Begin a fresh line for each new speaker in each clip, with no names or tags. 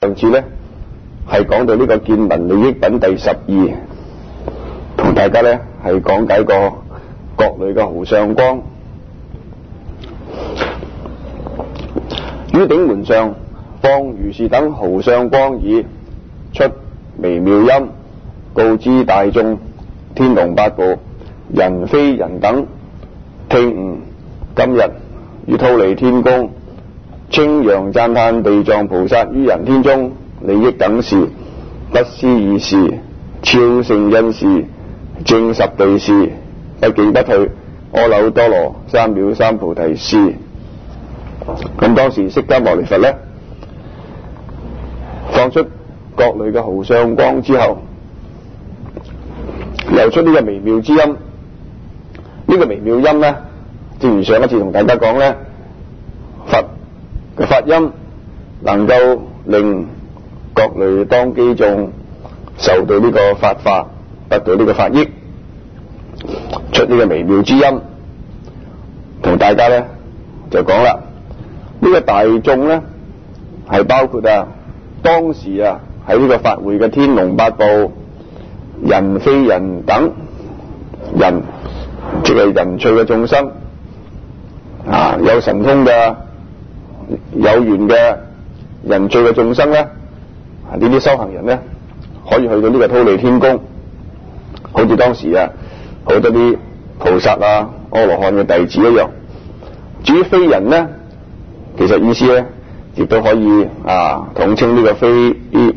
上次咧係講到呢個見聞利益品第12，同大家咧係講解過各類嘅毫相光。於頂門上放如是等毫相光已，出微妙音，告知大眾，天龍八部人非人等聽悟。今日於忉利天宮稱揚讚歎地藏菩薩於人天中利益等事，不思議事，超勝因事，正十地事，不進不退，阿耨多羅三藐三菩提事。咁當時釋迦牟尼佛呢，放出各類嘅毫相光之後，又出呢個微妙之音。呢個微妙音呢，正如上一次同大家講呢，佛嘅發音能夠令各類當機眾受到呢個法化，得到呢個法益，出呢個微妙之音，同大家呢就講啦。呢個大眾呢係包括當時喺呢個法會嘅天龍八部人非人等人，即係人趣嘅眾生有神通嘅有緣嘅人趣嘅眾生呢，呢啲修行人呢可以去到呢個忉利天宮，好似當時好多啲菩薩阿羅漢嘅弟子一樣。至於非人呢，其實意思咧，亦都可以統稱呢個飛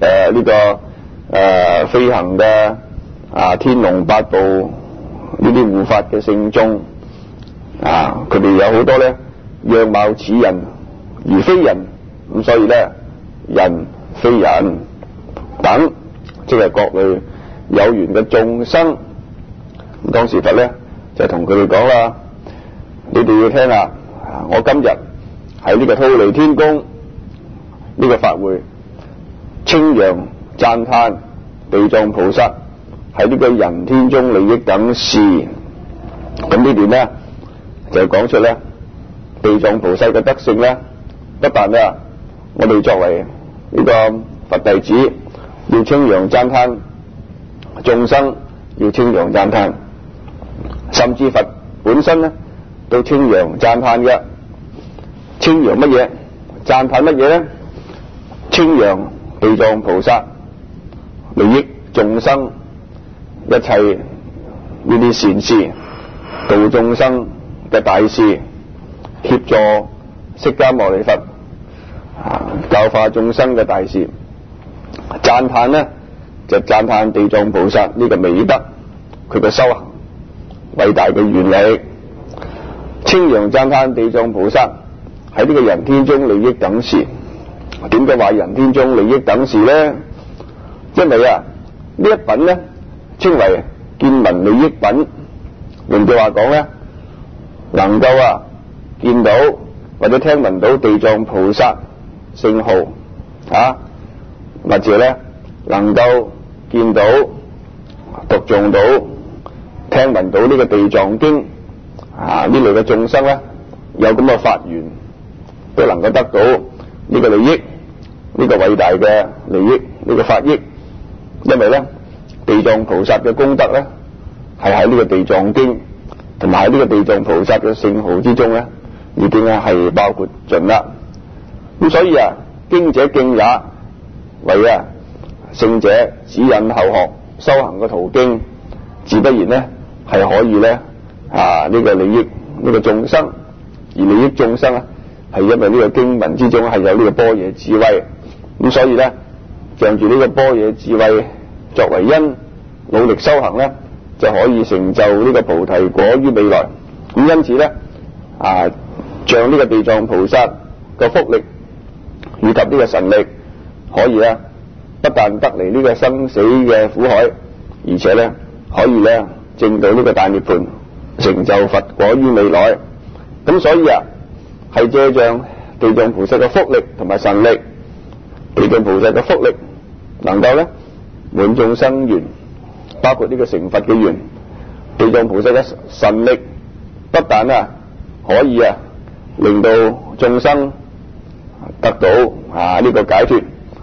行嘅天龍八部呢啲護法嘅聖眾佢哋有好多咧樣貌似人而非人，咁所以咧人非人等，即係各類有緣嘅眾生。咁當時佛咧就同佢哋講啦，你哋要聽我今日喺呢個忉利天宮呢個法會稱揚讚歎地藏菩薩喺呢個人天中利益等事。咁呢段呢就講出咧地藏菩薩嘅德性咧，不但我哋作為呢個佛弟子要稱揚讚歎，眾生要稱揚讚歎，甚至佛本身咧都稱揚讚歎嘅。稱揚乜嘢？讚歎乜嘢呢？稱揚地藏菩薩利益眾生一切呢啲善事，度眾生嘅大事，協助釋迦牟尼佛教化眾生嘅大事。讚歎呢就讚歎地藏菩薩呢個美德，佢嘅修行偉大嘅願力。稱揚讚歎地藏菩薩喺呢個人天中利益等事。點解話人天中利益等事呢？因為呢一品呢稱為見聞利益品，換句話講呢，能夠見到或者聽聞到地藏菩薩聖號或者呢能夠見到讀誦到聽聞到呢個地藏經呢類嘅眾生呢，有咁嘅法緣，都能夠得到呢個利益，呢個偉大嘅利益，呢個法益。因為呢地藏菩薩嘅功德呢係喺呢個地藏經同埋喺呢個地藏菩薩嘅聖號之中呢已經係包括盡啦。咁所以經者徑也，為聖者指引後學修行嘅途徑，自不然呢係可以呢呢個利益呢個眾生，而利益眾生係因為呢個經文之中係有呢個般若智慧。咁所以呢仗住呢個般若智慧作為因，努力修行呢就可以成就呢個菩提果於未來。咁因此呢像呢個地藏菩薩嘅福力以及呢個神力，可以不但得離呢個生死嘅苦海，而且呢可以證到呢個大涅槃，成就佛果於未來。咁所以係借着地藏菩薩嘅福力同埋神力，地藏菩薩嘅福力能夠滿眾生願，包括呢個成佛嘅願。地藏菩薩嘅神力不但可以令到眾生得到呢個解脫，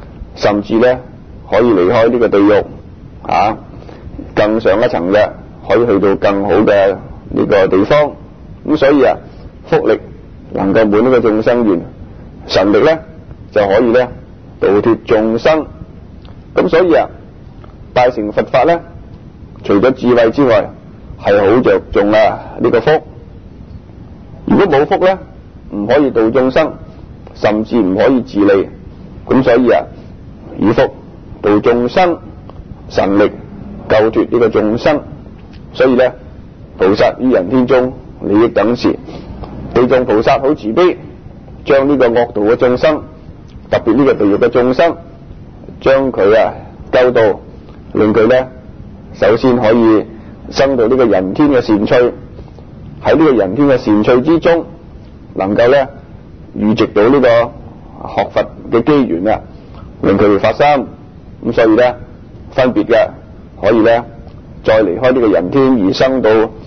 甚至咧可以離開呢個地獄更上一層嘅，可以去到更好嘅呢個地方。咁所以福力能夠滿呢個眾生願，神力咧就可以咧度脫眾生。咁所以大乘佛法咧，除咗智慧之外，係好着重呢個福。如果冇福咧，唔可以度眾生，甚至唔可以自利。咁所以以福度眾生，神力救脫呢個眾生。所以咧，菩薩於人天中利益等時，地藏菩薩好慈悲，將呢個惡道嘅眾生，特別呢個地獄嘅眾生，將佢救到，令佢咧首先可以生到呢個人天嘅善趣，喺呢個人天嘅善趣之中，能夠咧遇藉到呢個學佛嘅機緣令佢哋發心。咁所以咧分別嘅可以咧再離開呢個人天而生到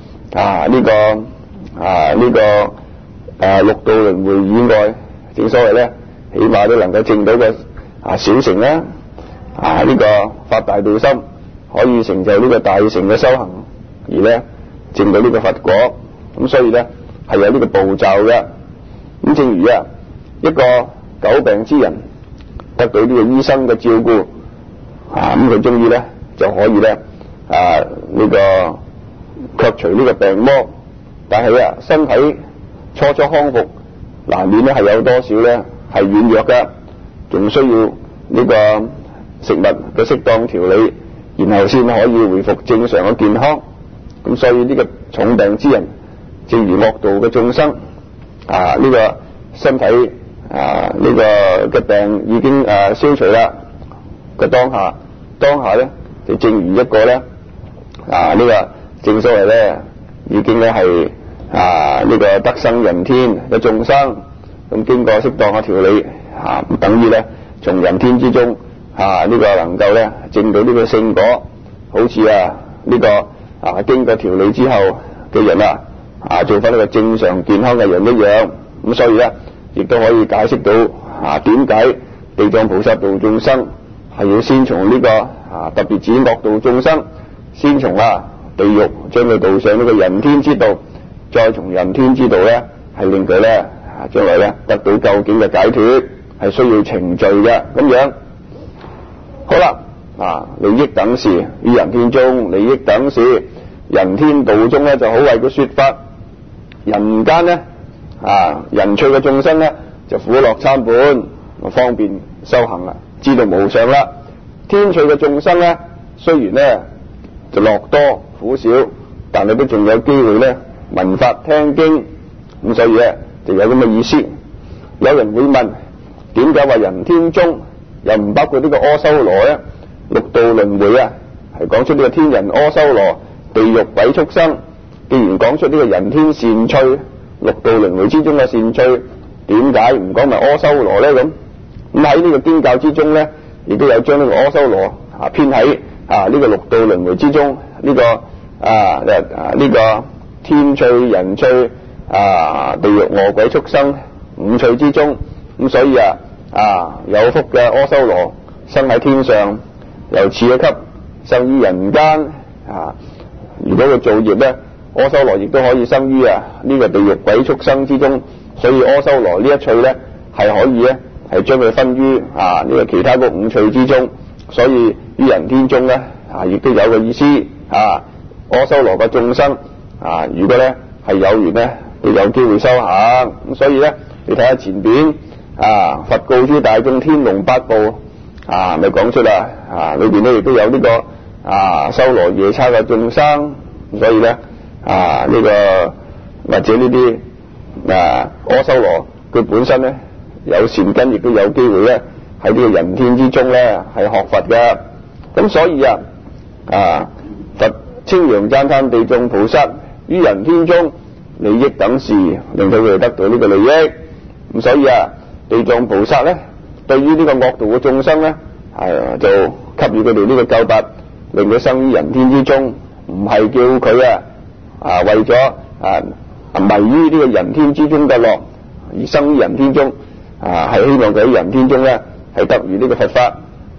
六道輪迴以外。正所謂咧，起碼都能夠證到個小乘啦，呢個發大道心，可以成就呢個大乘嘅修行，而咧證到呢個佛果。咁所以咧係有呢個步驟嘅。咁正如一個久病之人得到呢個醫生嘅照顧，咁佢終於咧就可以咧呢個卻除呢個病魔。但係身體初初康復，難免咧係有多少咧係軟弱嘅，仲需要呢個食物嘅適當調理，然後先可以回復正常嘅健康。咁所以呢個重病之人，正如惡道嘅眾生，呢個身體呢個嘅病已經消除啦嘅當下咧，就正如一個咧呢個正所謂咧已經咧係呢個得生人天嘅眾生，咁經過適當嘅調理等於咧從人天之中呢個能夠咧證到呢個聖果，好似呢個經過調理之後嘅人做翻呢個正常健康嘅人一樣。咁所以咧亦都可以解釋到點解地藏菩薩度眾生係要先從呢個特別指惡道眾生，先從地獄將佢導上呢個人天之道，再從人天之道咧係令佢咧將來咧得到究竟嘅解脫，係需要程序嘅咁樣。好啦，利益等時於人天中，利益等時人天道中咧就好為佢說法。人間咧人趣嘅眾生咧就苦樂參半，方便修行啦，知道無常啦。天趣嘅眾生咧雖然咧就樂多苦少，但係都仲有機會咧聞法聽經。咁所以咧就有咁嘅意思。有人會問，點解話人天中又唔包括呢個阿修羅咧？六道輪迴係講出呢個天人阿修羅、地獄鬼畜生。既然講出呢個人天善趣，六道輪迴之中嘅善趣，點解唔講埋阿修羅咧？咁喺呢個經教之中咧，亦都有將呢個阿修羅編喺呢個六道輪迴之中，呢個呢個天趣、人趣、地獄餓鬼畜生五趣之中。咁所以有福嘅阿修羅生喺天上，由次一級生於人間。如果佢造業咧，阿修羅亦都可以生於呢個地獄鬼畜生之中。所以阿修羅呢一趣咧係可以咧係將佢分於呢個其他個五趣之中。所以於人天中咧亦都有個意思。阿修羅嘅眾生如果咧係有緣咧，都有機會修行。咁所以咧你睇下前邊佛告諸大眾天龍八部咪講出啦，裏邊咧亦都有呢個修羅夜叉嘅眾生。所以咧呢個或者呢啲阿修羅佢本身咧有善根，亦都有機會咧喺呢個人天之中咧係學佛嘅。咁所以佛稱揚讚歎地藏菩薩於人天中利益等時，令到佢哋得到呢個利益。咁所以地藏菩薩咧對於呢個惡道嘅眾生咧就給予佢哋呢個救拔，令佢生於人天之中，唔係叫佢為咗迷於呢個人天之中嘅樂而生於人天中，係希望佢喺人天中咧係得遇呢個佛法，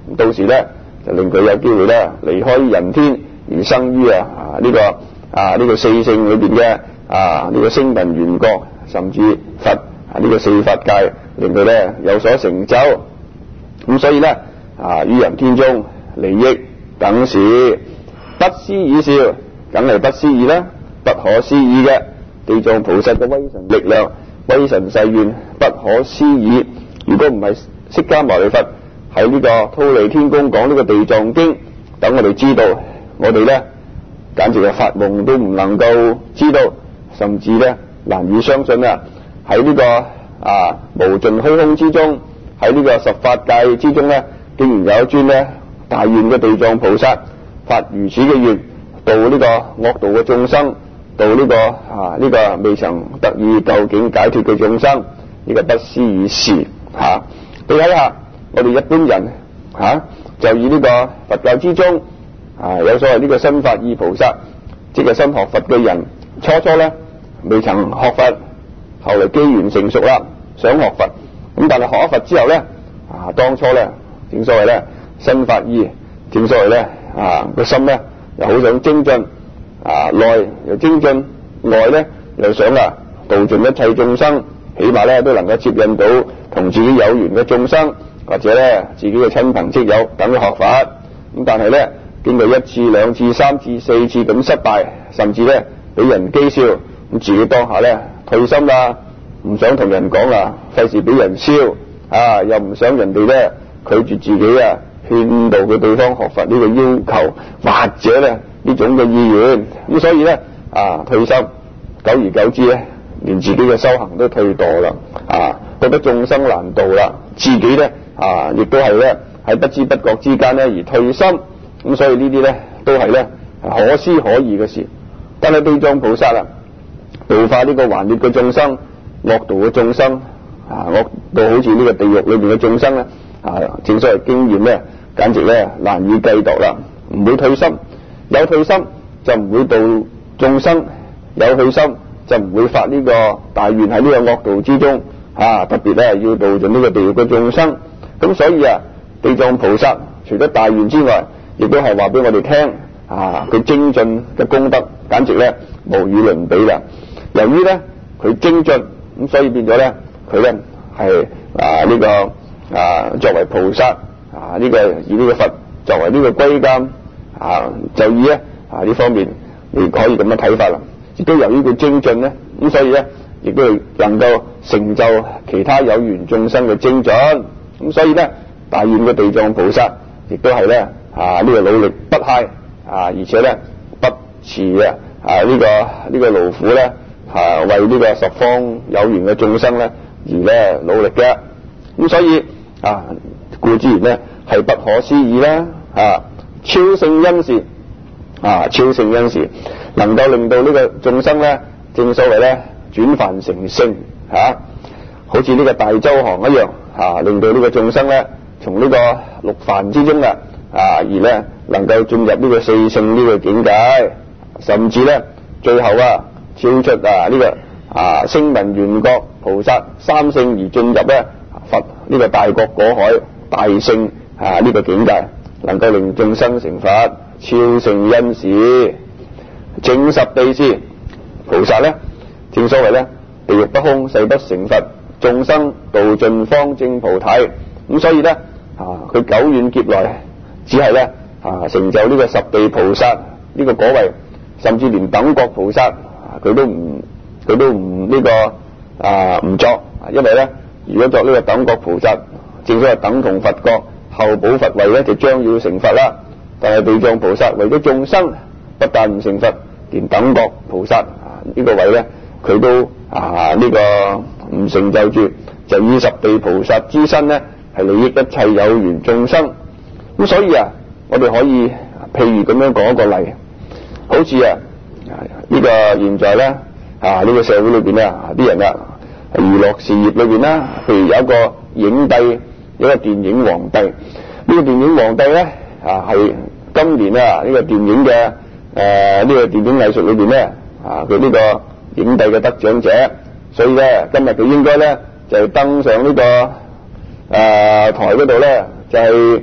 到時咧就令佢有機會咧離開人天而生於呢個四聖裏邊嘅呢個聲聞緣覺，甚至佛呢個四法界，令佢咧有所成就。咁所以咧於人天中利益等事，不思議事，梗係不思議啦，不可思議嘅地藏菩薩嘅威神力量、威神誓願不可思議。如果唔係釋迦牟尼佛喺呢個忉利天宮講呢個地藏經，等我哋知道，我哋咧簡直係發夢都唔能夠知道，甚至咧難以相信啊！喺呢個無盡虛空之中，喺呢個十法界之中咧，竟然有一尊咧大願嘅地藏菩薩發如此嘅願，度呢個惡道嘅眾生，度呢個未曾得以究竟解脫嘅眾生，呢個不思議事你睇下，我哋一般人就以呢個佛教之中有所謂呢個新發意菩薩，即係新學佛嘅人，初咧未曾學佛，後來機緣成熟啦，想學佛，咁但係學咗佛之後咧當初咧正所謂咧新發意，正所謂咧個心咧又好想精進，內又精進，外咧又想度盡一切眾生，起碼咧都能夠接引到同自己有緣嘅眾生，或者咧自己嘅親朋戚友等佢學佛。咁但係咧經過一次、兩次、三次、四次咁失敗，甚至咧俾人譏笑，咁自己當下咧退心啦，唔想同人講啦，費事俾人笑又唔想人哋咧拒絕自己勸導佢對方學佛呢個要求，或者咧呢種嘅意願，咁所以咧退心，久而久之咧連自己嘅修行都退墮啦，覺得眾生難度啦，自己咧亦都係咧喺不知不覺之間咧而退心，咁所以呢啲咧都係咧可思可議嘅事。但係地藏菩薩度化呢個還劣嘅眾生、惡道嘅眾生，惡到好似呢個地獄裏邊嘅眾生咧，正所謂經驗咧簡直咧難以計度啦，唔會退心，有退心就唔會度眾生，有退心就唔會發呢個大願喺呢個惡道之中，特別咧要度盡呢個地獄嘅眾生。咁所以地藏菩薩除咗大願之外，亦都係話俾我哋聽，佢精進嘅功德簡直咧無與倫比啦。由於咧佢精進，咁所以變咗咧佢咧係呢個作為菩薩呢個以呢個佛作為呢個歸監，就以咧呢方面你可以咁樣睇法啦。亦都由於佢精進咧，咁所以咧亦都能夠成就其他有緣眾生嘅精進。咁所以咧大願嘅地藏菩薩亦都係咧呢個努力不懈，而且咧不辭呢個勞苦咧為呢個十方有緣嘅眾生咧而咧努力嘅。咁所以故之然咧係不可思議啦，超勝恩事，超勝恩事能夠令到呢個眾生咧，正所謂咧轉凡成聖，好似呢個大周行一樣，令到呢個眾生咧從呢個六凡之中而咧能夠進入呢個四聖呢個境界，甚至咧最後超出呢個聲聞緣覺菩薩三聖而進入咧佛呢個大覺果海大聖呢個境界，能夠令眾生成佛，超勝恩事。正十地事菩薩咧，正所謂咧地獄不空，誓不成佛，眾生度盡方證菩提。咁所以咧佢久遠劫來只係咧成就呢個十地菩薩呢個果位，甚至連等覺菩薩佢都唔呢個唔作，因為咧如果作呢個等覺菩薩，正所謂等同佛國，後補佛位咧就將要成佛啦。但係地藏菩薩為咗眾生，不但唔成佛，連等覺菩薩呢個位咧佢都呢個唔成就住，就以十地菩薩之身咧係利益一切有緣眾生。咁所以我哋可以譬如咁樣講一個例，好似呢個現在咧呢個社會裏邊咧啲人娛樂事業裏邊啦，譬如有一個影帝，有一個電影皇帝。呢個電影皇帝咧係今年呢個電影嘅呢個電影藝術裏邊咧佢呢個影帝嘅得獎者，所以咧今日佢應該咧就登上呢個台嗰度咧就係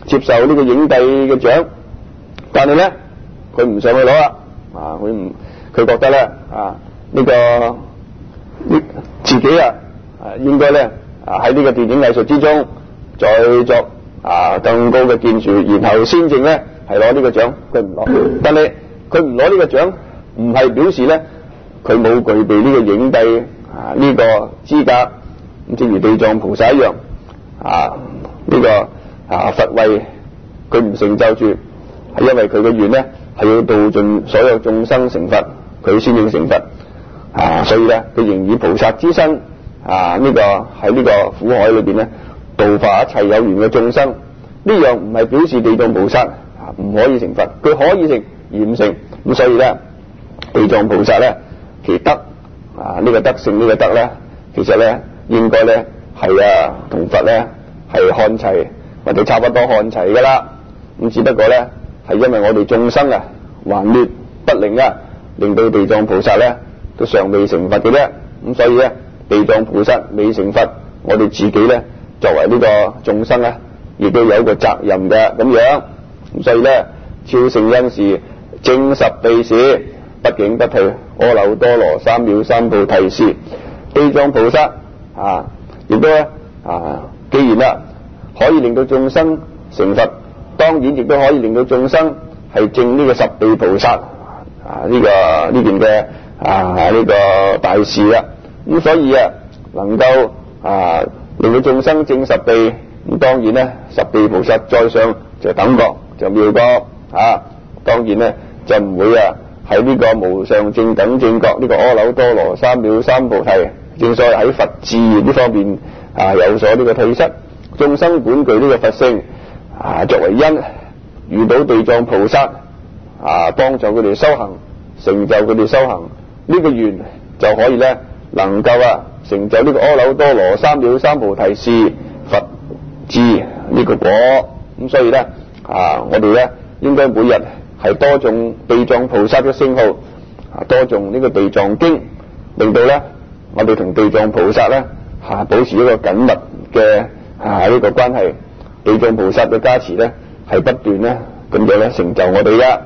接受呢個影帝嘅獎，但係咧佢唔上去攞啦，佢覺得咧自己應該咧喺呢個電影藝術之中再作更高嘅建樹，然後先正咧係攞呢個獎。佢唔攞，但係佢唔攞呢個獎，唔係表示咧佢冇具備呢個影帝呢個資格。咁正如地藏菩薩一樣，佛為佢唔成就住，係因為佢嘅願咧係要度盡所有眾生成佛，佢先至成佛。所以咧佢仍以菩薩之身喺呢個苦海裏邊咧度化一切有緣嘅眾生。呢樣唔係表示地藏菩薩唔可以成佛，佢可以成而唔成。咁所以咧地藏菩薩咧其德呢個德性呢個德咧，其實咧應該咧係同佛咧係看齊或者差不多看齊噶啦。咁只不過咧係因為我哋眾生頑劣不靈令到地藏菩薩咧都尚未成佛嘅啫。咁所以咧地藏菩薩未成佛，我哋自己咧作為呢個眾生亦都有一個責任嘅咁樣。咁所以咧超勝因時正十地時，不境不退，阿耨多羅三藐三菩提時。地藏菩薩亦都既然可以令到眾生成佛，當然亦都可以令到眾生係證呢個十地菩薩呢件嘅呢個大事啦。咁所以能夠令到眾生證十地，咁當然咧十地菩薩再上就等覺就妙覺當然咧就唔會喺呢個無上正等正覺呢個阿耨多羅三藐三菩提。正所謂喺佛自然呢方面有所呢個退失，眾生本具呢個佛性作為因，遇到地藏菩薩幫助佢哋修行，成就佢哋修行呢個緣，就可以咧能夠成就呢個阿耨多羅三藐三菩提是佛智呢個果。咁所以咧我哋咧應該每日係多誦地藏菩薩嘅聖號，多誦呢個地藏經，令到咧我哋同地藏菩薩咧保持一個緊密嘅呢個關係。地藏菩薩嘅加持咧係不斷咧咁樣咧成就我哋嘅。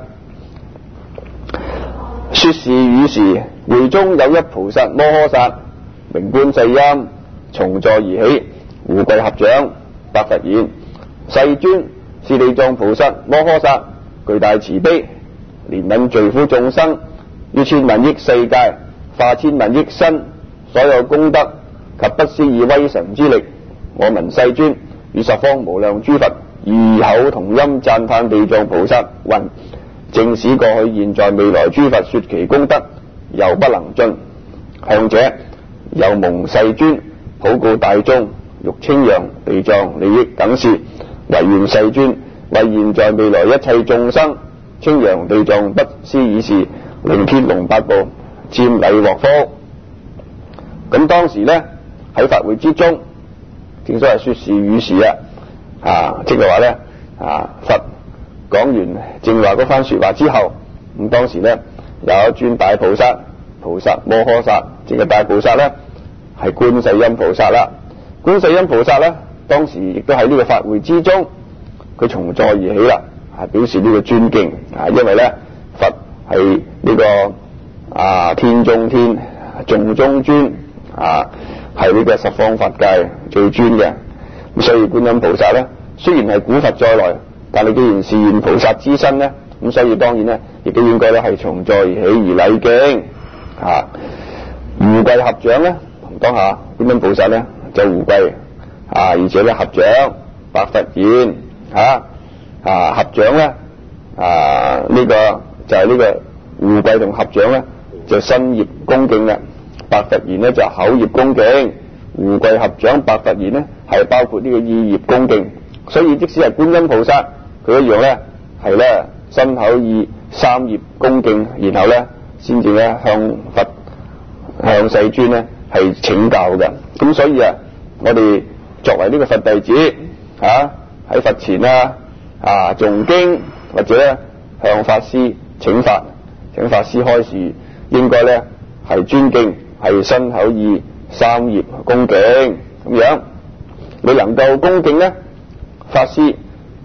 說是與時，會中有一菩薩摩訶薩，名觀世音，從座而起，胡跪合掌，白佛言：世尊，是地藏菩薩摩訶薩，巨大慈悲，憐憫罪苦眾生，於千萬億世界化千萬億身，所有功德及不思議威神之力，我聞世尊與十方無量諸佛異口同音讚歎地藏菩薩云：正使過去現在未來諸佛說其功德，猶不能盡。向者又蒙世尊普告大眾，欲稱揚地藏利益等事，唯願世尊為現在未來一切眾生稱揚地藏不思議事，令天龍八部瞻禮獲福。咁當時咧喺法會之中，正所謂說是與時即係話咧佛講完正話嗰番說話之後，咁當時咧有一尊大菩薩摩訶薩，即係大菩薩咧係觀世音菩薩啦。觀世音菩薩咧當時亦都喺呢個法會之中，佢從座而起啦，表示呢個尊敬因為咧佛係呢個天中天，眾中尊係呢個十方法界最尊嘅。咁所以觀音菩薩咧雖然係古佛再來，但係既然是現菩薩之身咧，咁所以當然咧亦都應該咧係從座而起而禮敬胡跪合掌咧，同當下觀音菩薩咧就胡跪而且咧合掌，白佛言合掌咧呢個就係呢個胡跪同合掌咧就身業恭敬啦，白佛言咧就口業恭敬，胡跪合掌白佛言咧係包括呢個意業恭敬。所以即使係觀音菩薩，佢一樣咧係咧身口意三業恭敬，然後咧先至咧向佛向世尊咧係請教嘅。咁所以我哋作為呢個佛弟子喺佛前誦經，或者咧向法師請法師開示，應該咧係尊敬，係身口意三業恭敬咁樣。你能夠恭敬咧，法師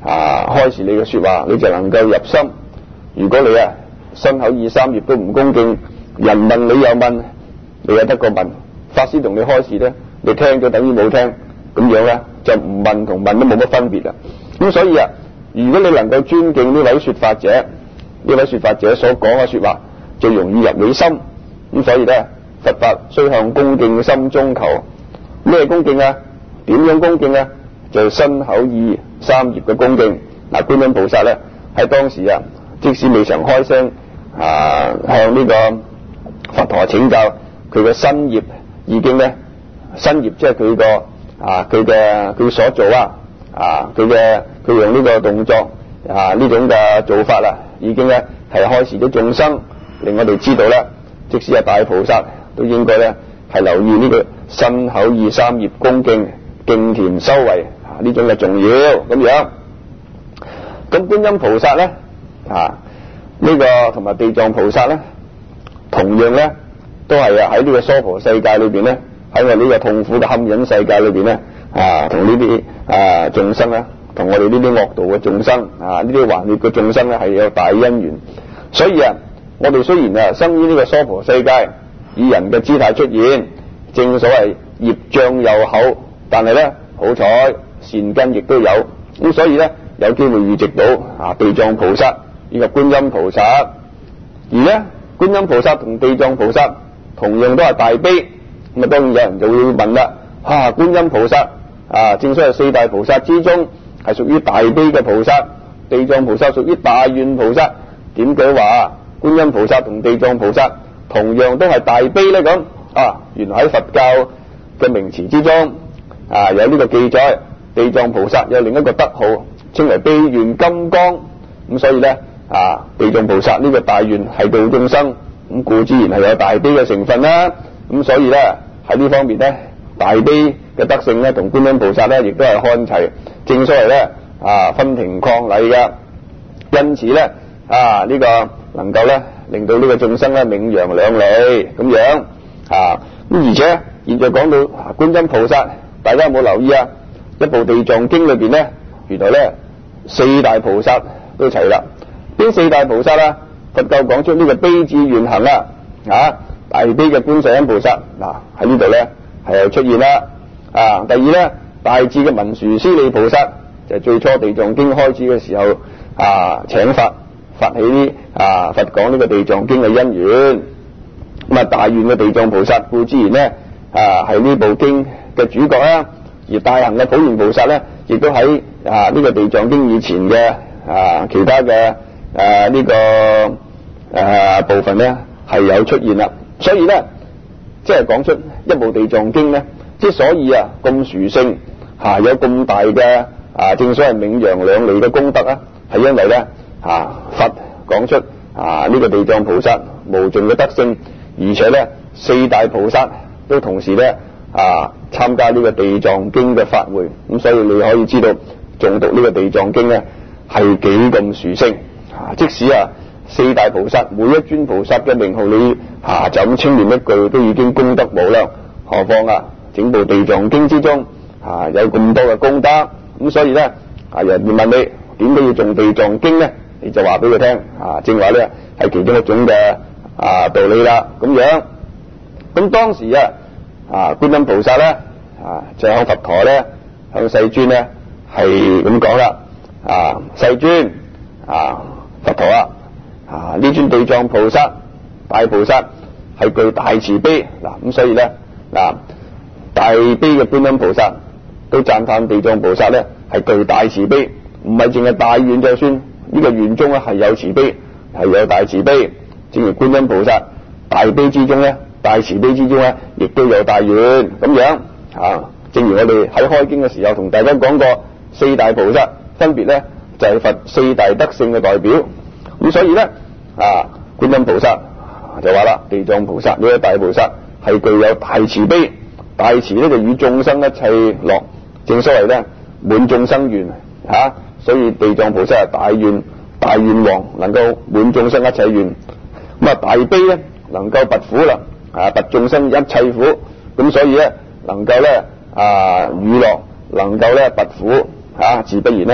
開示你嘅說話，你就能夠入心。如果你身口意三業都唔恭敬，人問你又問，你又得個問，法師同你開示咧，你聽咗等於冇聽，咁樣咧就唔問同問都冇乜分別啦。咁所以如果你能夠尊敬呢位說法者，呢位說法者所講嘅說話，就容易入你心。咁所以咧，佛法須向恭敬心中求。咩恭敬啊？點樣恭敬啊？就身口意三業嘅恭敬。觀音菩薩咧喺當時即使未曾開聲向呢個佛陀請教，佢嘅身業已經咧，身業即係佢個佢所做佢用呢個動作呢種嘅做法已經咧係開示咗眾生，令我哋知道咧，即使係大菩薩都應該咧係留意呢個身口意三業恭敬敬虔修為呢種嘅重要咁樣。咁觀音菩薩咧呢個同埋地藏菩薩咧，同樣咧都係喺呢個娑婆世界裏邊咧，喺我呢個痛苦嘅堪忍世界裏邊咧同呢啲眾生咧，同我哋呢啲惡道嘅眾生呢啲頑劣嘅眾生咧係有大因緣。所以我哋雖然生於呢個娑婆世界，以人嘅姿態出現，正所謂業障又厚，但係咧好彩善根亦都有，咁所以咧有機會遇直到地藏菩薩以及觀音菩薩。而咧觀音菩薩同地藏菩薩同樣都係大悲。咁當然有人就會問啦，觀音菩薩正所謂四大菩薩之中係屬於大悲嘅菩薩，地藏菩薩屬於大願菩薩，點解話觀音菩薩同地藏菩薩同樣都係大悲呢？咁原來喺佛教嘅名詞之中有呢個記載，地藏菩薩有另一個德號稱為悲願金剛。咁所以咧地藏菩薩呢個大願係度眾生，咁故之然係有大悲嘅成分啦。咁所以咧喺呢方面咧，大悲嘅德性咧同觀音菩薩咧亦都係看齊，正所謂咧分庭抗禮嘅。因此咧呢個能夠咧令到呢個眾生咧名揚兩利咁樣咁而且現在講到觀音菩薩，大家有冇留意一部地藏經裏邊咧，原來咧四大菩薩都齊啦。邊四大菩薩佛教講出呢個悲智願行大悲嘅觀世音菩薩喺呢度咧係有出現啦。第二咧大智嘅文殊師利菩薩就係最初地藏經開始嘅時候請發起佛講呢個地藏經嘅因緣。咁大願嘅地藏菩薩故之然咧係呢部經嘅主角啦。而大行嘅普賢菩薩咧亦都喺呢個地藏經以前嘅其他嘅呢個部分咧係有出現啦。所以咧即係講出一部地藏經咧之所以咁殊勝有咁大嘅正所謂名揚兩利嘅功德係因為咧佛講出呢個地藏菩薩無盡嘅德性，而且咧四大菩薩都同時咧參加呢個地藏經嘅法會。咁所以你可以知道誦讀呢個地藏經咧係幾咁殊勝。即使四大菩薩每一尊菩薩嘅名號你就咁稱念一句都已經功德無量，何況整部地藏經之中有咁多嘅功德。咁所以咧人哋問你點解要誦地藏經咧，你就話俾佢聽正話咧係其中一種嘅道理啦咁樣。咁當時觀音菩薩咧就向佛陀咧向世尊咧係咁講啦，世尊佛陀呢尊地藏菩薩大菩薩係具大慈悲。咁所以咧大悲嘅觀音菩薩都讚歎地藏菩薩咧係具大慈悲，唔係淨係大願就算，呢個願中係有慈悲，係有大慈悲。正如觀音菩薩大悲之中咧，大慈悲之中咧亦都有大願咁樣正如我哋喺開經嘅時候同大家講過，四大菩薩分別咧就係佛四大德性嘅代表。咁所以咧觀音菩薩就話啦，地藏菩薩呢個大菩薩係具有大慈悲，大慈咧就與眾生一切樂，正所謂咧滿眾生願所以地藏菩薩係大願王，能夠滿眾生一切願。咁大悲咧能夠拔苦啦，拔眾生一切苦。咁所以咧能夠咧娛樂，能夠咧拔苦自不然咧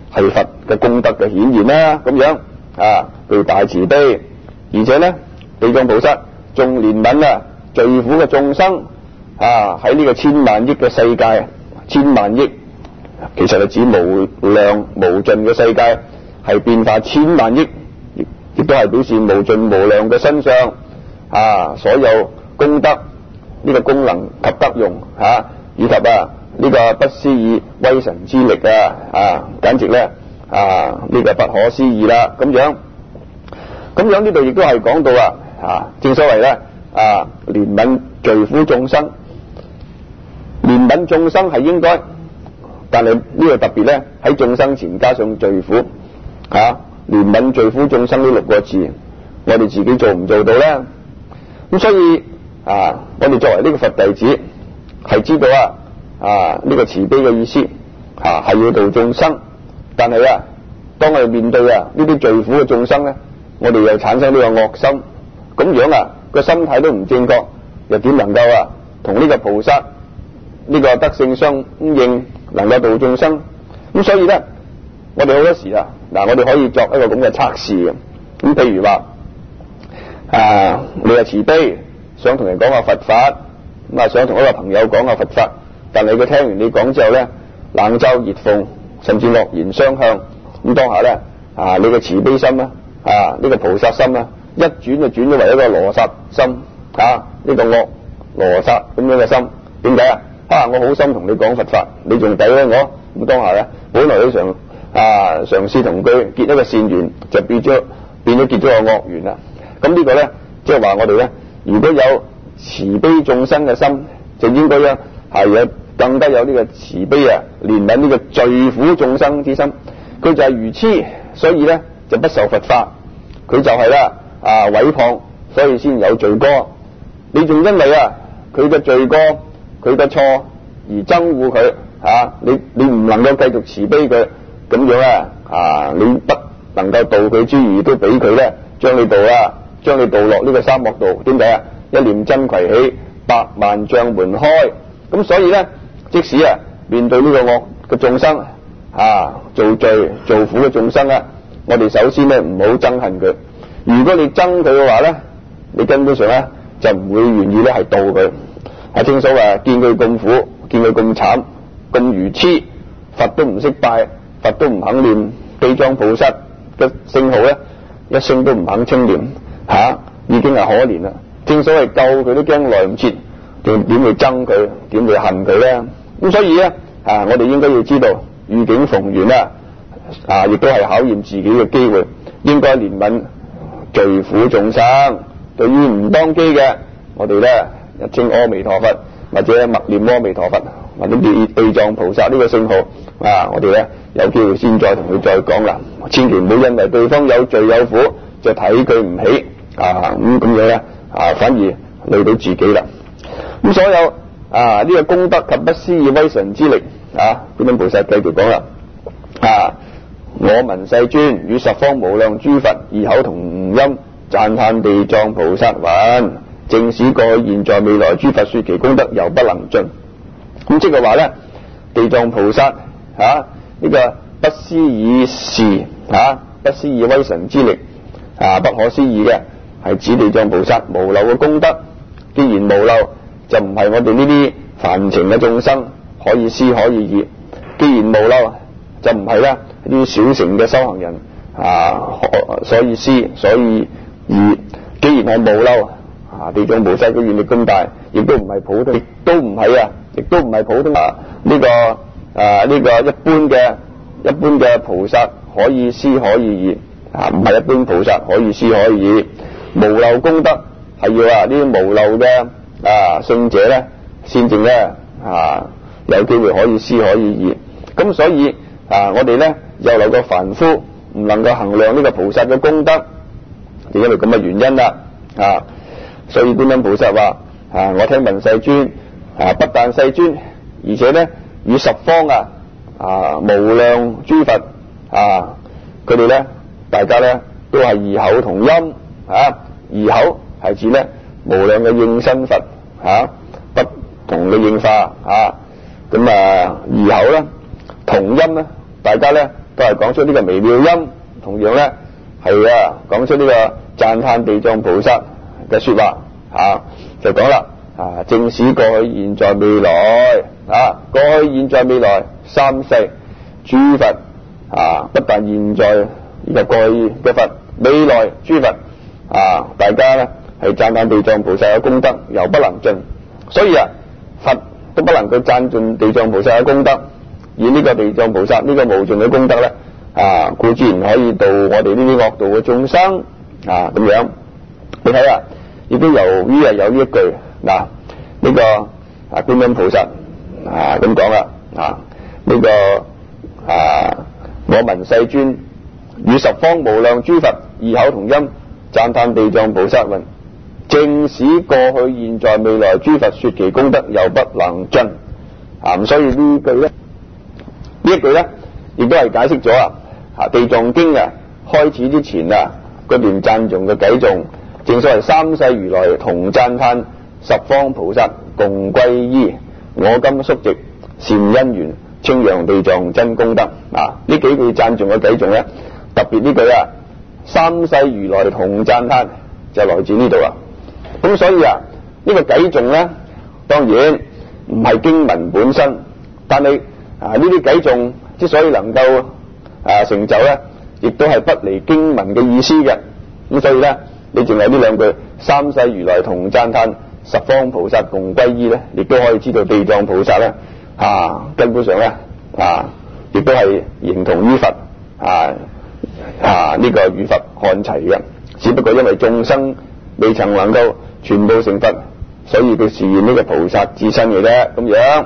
係佛嘅功德嘅顯現啦，咁樣具大慈悲，而且咧地藏菩薩仲憐憫罪苦嘅眾生喺呢個千萬億嘅世界，千萬億其實係指無量無盡嘅世界，係變化千萬億，亦都係表示無盡無量嘅身上所有功德呢個功能及德用以及呢個不思議威神之力簡直咧呢個不可思議啦，咁樣呢度亦都係講到正所謂咧憐憫罪苦眾生，憐憫眾生係應該，但係呢個特別咧喺眾生前加上罪苦憐憫罪苦眾生呢6個字，我哋自己做唔做到咧？咁所以我哋作為呢個佛弟子係知道呢個慈悲嘅意思係要度眾生，但係當我哋面對呢啲罪苦嘅眾生咧，我哋又產生呢個惡心，咁樣個心態都唔正確，又點能夠同呢個菩薩呢個德性相應，能夠度眾生？咁所以咧，我哋好多時我哋可以作一個咁嘅測試嘅。咁譬如話你係慈悲，想同人講下佛法，想同一個朋友講下佛法，但係佢聽完你講之後咧，冷嘲熱諷，甚至惡言相向，咁當下咧你嘅慈悲心呢個菩薩心一轉就轉咗為一個羅剎心呢個惡羅剎咁樣嘅心。點解我好心同你講佛法，你仲詆毀我？咁當下咧，本來你嘗試同佢結一個善緣，就變咗結咗個惡緣啦。咁呢個咧，即係話我哋咧，如果有慈悲眾生嘅心，就應該咧係更加有呢個慈悲憐憫呢個罪苦眾生之心。佢就係愚痴，所以咧就不受佛法，佢就係毀謗，所以先有罪過。你仲因為佢嘅罪過，佢嘅錯而憎惡佢你唔能夠繼續慈悲佢，咁樣你不能夠度佢之餘，都俾佢咧將你度落呢個沙漠度。點解一念真攜起，百萬障門開。咁所以咧，即使面對呢個惡嘅眾生做罪做苦嘅眾生我哋首先咧唔好憎恨佢。如果你憎佢嘅話咧，你根本上就唔會願意咧係度佢。正所謂見佢咁苦，見佢咁慘，咁愚痴，佛都唔識拜，佛都唔肯念，地藏菩薩嘅聖號咧一聲都唔肯稱念已經係可憐啦。正所謂救佢都驚來唔切，點會憎佢，點會恨佢咧？咁所以咧我哋應該要知道遇境逢緣亦都係考驗自己嘅機會，應該憐憫罪苦眾生。對於唔當機嘅，我哋咧一稱阿彌陀佛，或者默念阿彌陀佛，或者地藏菩薩呢個聖號我哋咧有機會先再同佢再講啦。千祈唔好因為對方有罪有苦就睇佢唔起咁樣咧反而累到自己啦。咁所有呢個功德及不思議威神之力觀音菩薩繼續講啦我聞世尊與十方無量諸佛異口同音讚歎地藏菩薩云：正使過去現在未來諸佛說其功德猶不能盡。咁即係話咧，地藏菩薩呢個不思議事不思議威神之力不可思議嘅，係指地藏菩薩無漏嘅功德。既然無漏，就唔係我哋呢啲凡情嘅眾生可以思可以議。既然無漏，就唔係呢啲小乘嘅修行人所以思所以議。既然係無漏地藏菩薩嘅願力咁大，亦都唔係普通，亦都唔係普通呢個一般嘅菩薩可以思可以議唔係一般菩薩可以思可以議。無漏功德係要呢啲無漏嘅聖者咧先正咧有機會可以思可以議。咁所以我哋咧又有個凡夫唔能夠衡量呢個菩薩嘅功德，就因為咁嘅原因啦所以觀音菩薩話我聽聞世尊不但世尊，而且咧與十方無量諸佛佢哋咧大家咧都係異口同音異口係指咧無量嘅應身佛不同嘅應化咁異口咧同音咧大家咧都係講出呢個微妙音，同樣咧係講出呢個讚歎地藏菩薩嘅說話就講啦正使過去現在未來過去現在未來三世諸佛不但現在以及過去嘅佛，未來諸佛大家咧係讚歎地藏菩薩嘅功德猶不能盡，所以佛都不能夠讚盡地藏菩薩嘅功德，而呢個地藏菩薩呢個無盡嘅功德咧固然可以度我哋呢啲惡道嘅眾生咁樣。你睇亦都由於有呢一句呢個觀音菩薩咁講啦呢個我聞世尊與十方無量諸佛異口同音讚歎地藏菩薩云：正使過去現在未來諸佛說其功德猶不能盡咁所以呢一句咧亦都係解釋咗地藏經開始之前嗰段讚頌嘅偈頌，正所謂三世如來同讚歎，十方菩薩共歸依，我今宿寂善因緣，稱揚地藏真功德呢幾句讚頌嘅偈頌咧，特別呢句三世如來同讚歎就來自呢度啦。咁所以呢個偈頌咧，當然唔係經文本身，但係呢啲偈頌之所以能夠成就咧，亦都係不離經文嘅意思嘅。咁所以咧，你淨係呢兩句三世如來同讚歎，十方菩薩共歸依咧，亦都可以知道地藏菩薩咧根本上咧亦都係形同於佛呢個與佛看齊嘅，只不過因為眾生未曾能夠全部成佛，所以佢示現呢個菩薩之身嘅啫。咁樣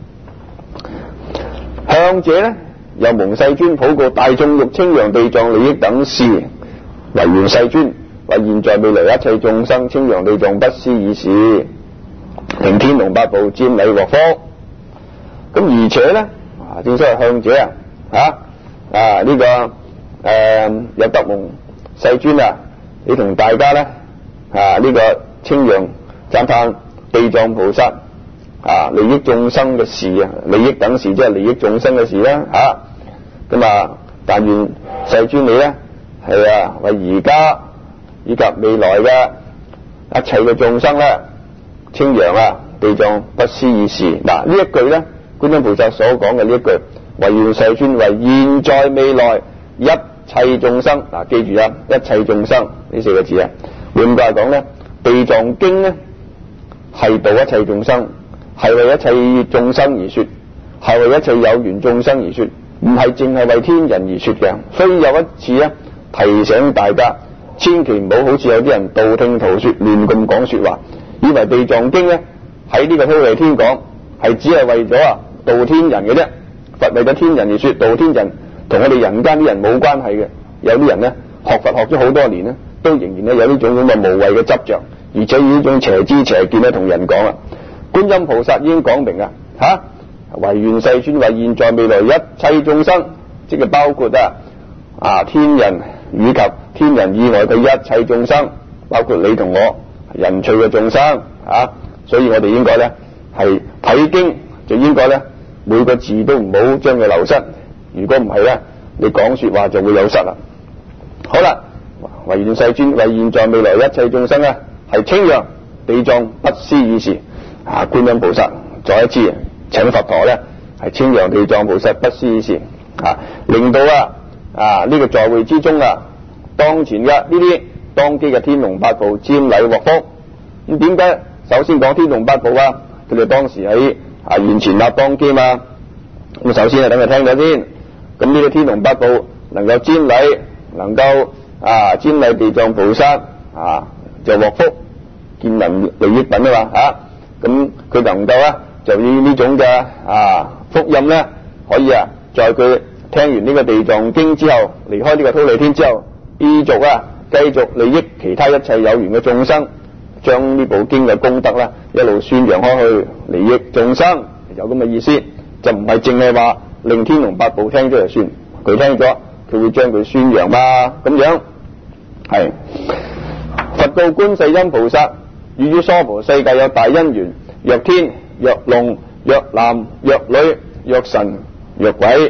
向者咧又蒙世尊普告大眾欲稱揚地藏利益等事，唯願世尊為現在未來一切眾生稱揚地藏不思議事，令天龍八部瞻禮獲福。咁而且咧正所謂向者呢個有德蒙世尊你同大家咧呢個稱揚讚歎地藏菩薩利益眾生嘅事利益等事即係利益眾生嘅事啦咁但願世尊你咧係為而家以及未來嘅一切嘅眾生咧稱揚地藏不思議事。呢一句咧觀音菩薩所講嘅呢一句，唯願世尊為現在未來一切眾生記住一切眾生呢四個字換句話講咧，地藏經咧係度一切眾生，係為一切眾生而說，係為一切有緣眾生而說，唔係淨係為天人而說嘅。所以有一次提醒大家，千祈唔好好似有啲人道聽途說亂咁講說話，以為地藏經咧喺呢個忉利天講係只係為咗度天人嘅啫，佛為咗天人而說，度天人同我哋人間啲人冇關係嘅。有啲人咧學佛學咗好多年咧，都仍然咧有呢種咁嘅無謂嘅執着，而且以呢種邪知邪見咧同人講觀音菩薩已經講明唯願世尊為現在未來一切眾生，即係包括天人以及天人以外嘅一切眾生，包括你同我人趣嘅眾生所以我哋應該咧係睇經就應該咧每個字都唔好將佢流失，如果唔係咧你講說話就會有失啦。好啦，唯願世尊為現在未來一切眾生係稱揚地藏不思議事觀音菩薩再一次請佛陀咧係稱揚地藏菩薩不思議事令到呢個在會之中當前嘅呢啲當機嘅天龍八部瞻禮獲福。咁點解首先講天龍八部佢哋當時喺現前立當機嘛。咁首先等佢聽咗先，咁呢個天龍八部能夠瞻禮，能夠瞻禮地藏菩薩就獲福，見聞利益品咁佢能夠就以呢種嘅福音咧，可以在佢聽完呢個地藏經之後，離開呢個忉利天之後，繼續利益其他一切有緣嘅眾生，將呢部經嘅功德一路宣揚開去，利益眾生，有咁嘅意思，就唔係淨係話令天龍八部聽咗就算，佢聽咗佢會將佢宣揚嘛。咁樣係佛告觀世音菩薩：汝於娑婆世界有大因緣，若天若龍若男若女若神若鬼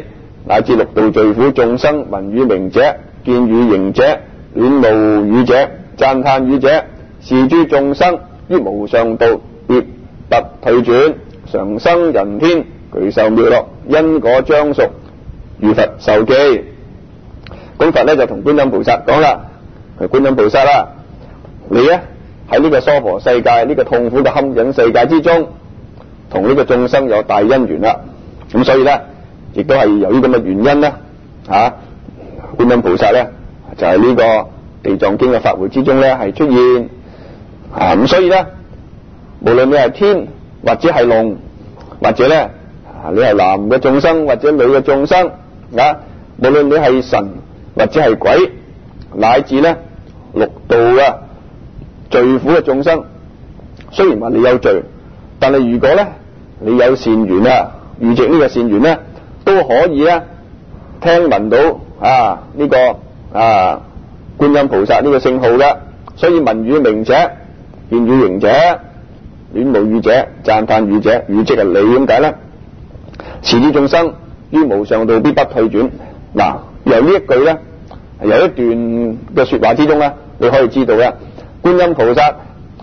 乃至六道罪苦眾生聞與名者、見與形者、戀慕語者、讚歎語者，是諸眾生於無上道必不退轉，常生人天，具受妙樂，因果將熟，如佛受記。咁佛咧就同觀音菩薩講啦，觀音菩薩啦，你咧喺呢個娑婆世界呢個痛苦嘅堪忍世界之中，同呢個眾生有大因緣啦。咁所以咧，亦都係由於咁嘅原因咧，觀音菩薩咧就係呢個地藏經嘅法會之中咧係出現。咁所以咧，無論你係天或者係龍，或者咧你係男嘅眾生或者女嘅眾生，無論你係神或者係鬼，乃至咧六道嘅罪苦嘅眾生，雖然話你有罪，但係如果咧你有善緣遇藉呢個善緣咧，都可以咧聽聞到呢個觀音菩薩呢個聖號嘅。所以聞與名者、見與形者、戀慕語者、讚歎語者，語即係你咁解咧。是諸眾生於無上道必不退轉。嗱，由呢一句咧，由一段嘅說話之中咧，你可以知道咧，觀音菩薩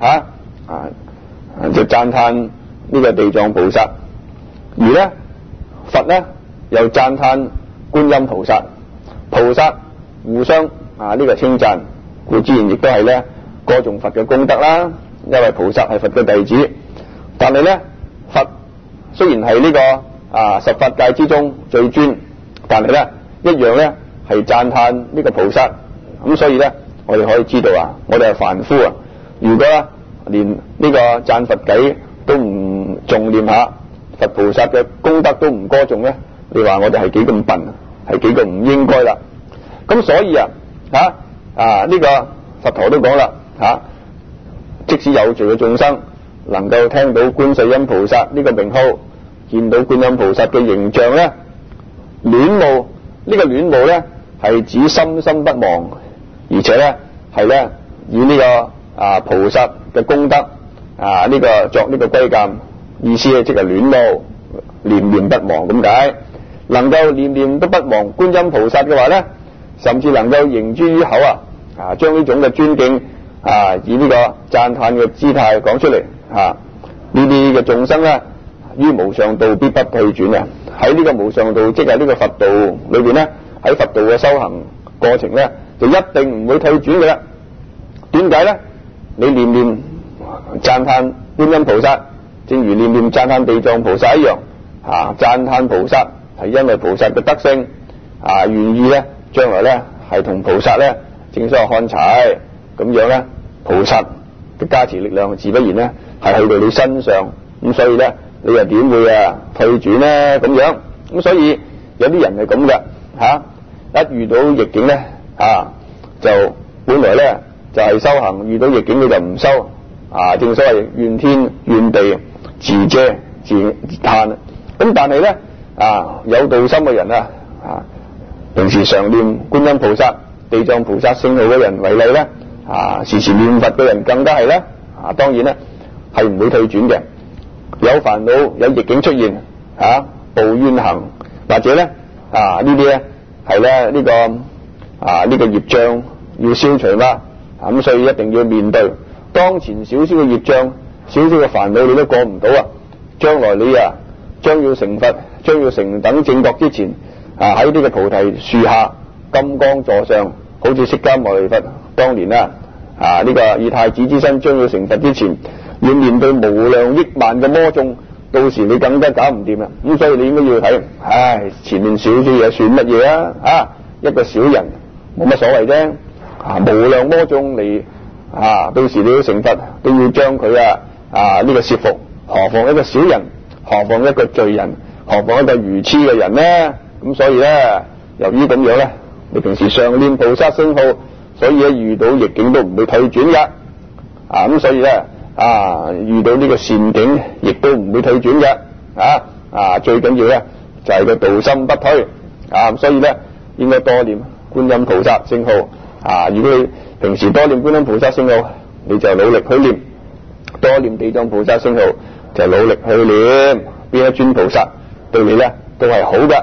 就讚歎呢個地藏菩薩，而咧佛咧又讚歎觀音菩薩，菩薩互相呢個稱讚，故自然亦都係咧歌頌佛嘅功德啦。因為菩薩係佛嘅弟子，但係咧佛雖然係呢個十法界之中最尊，但係咧一樣咧係讚歎呢個菩薩。咁所以咧我哋可以知道我哋係凡夫如果連呢個讚佛偈都唔重念下佛菩薩嘅功德，都唔歌頌咧，你話我哋係幾咁笨，係幾咁唔應該啦。咁所以呢個佛陀都講啦，即使有罪嘅眾生能夠聽到觀世音菩薩呢個名號，見到觀音菩薩嘅形象咧，戀慕呢個戀慕咧係指心心不忘，而且咧係咧以呢個菩薩嘅功德呢個作呢個歸鑒，意思咧即係戀慕念念不忘咁解。能夠念念都不忘觀音菩薩嘅話咧，甚至能夠形諸於口將呢種嘅尊敬以呢個讚歎嘅姿態講出嚟，呢啲嘅眾生咧於無上道必不退轉喺呢個無上道，即係呢個佛道裏邊咧，喺佛道嘅修行過程咧就一定唔會退轉嘅啦。點解咧？你念念讚歎觀音菩薩，正如念念讚歎地藏菩薩一樣，讚歎菩薩係因為菩薩嘅德性願意咧將來咧係同菩薩咧正所謂看齊，咁樣咧菩薩嘅加持力量自不然咧係去到你身上，咁所以咧你又點會退轉咧咁樣？咁所以有啲人係咁嘅一遇到逆境咧就本來咧就係修行，遇到逆境佢就唔修正所謂怨天怨地，自遮自嘆。咁但係咧有道心嘅人平時常念觀音菩薩、地藏菩薩聖號嘅人為例咧，時時念佛嘅人更加係咧當然咧係唔會退轉嘅。有煩惱有逆境出現報冤行，或者咧呢啲咧係咧呢個業障要消除啦，咁所以一定要面對當前少少嘅業障、少少嘅煩惱，你都過唔到將來你將要成佛、將要成等正覺之前喺呢個菩提樹下金剛座上，好似釋迦牟尼佛當年呢個以太子之身將要成佛之前，要面對無量億萬嘅魔眾，到時你更加搞唔掂啦。咁所以你應該要睇，前面少少嘢算乜嘢一個小人冇乜所謂啫。無量魔眾嚟到時你要成佛都要將佢呢個攝服，何況一個小人，何況一個罪人，何況一個愚痴嘅人呢？咁所以咧，由於咁樣咧，你平時常念菩薩聖號，所以咧遇到逆境都唔會退轉嘅。咁所以咧遇到呢個善境亦都唔會退轉嘅。最緊要咧就係個道心不退。所以咧應該多念觀音菩薩聖號。如果你平時多念觀音菩薩聖號，你就努力去念；多念地藏菩薩聖號，就努力去念。邊一尊菩薩對你咧都係好嘅。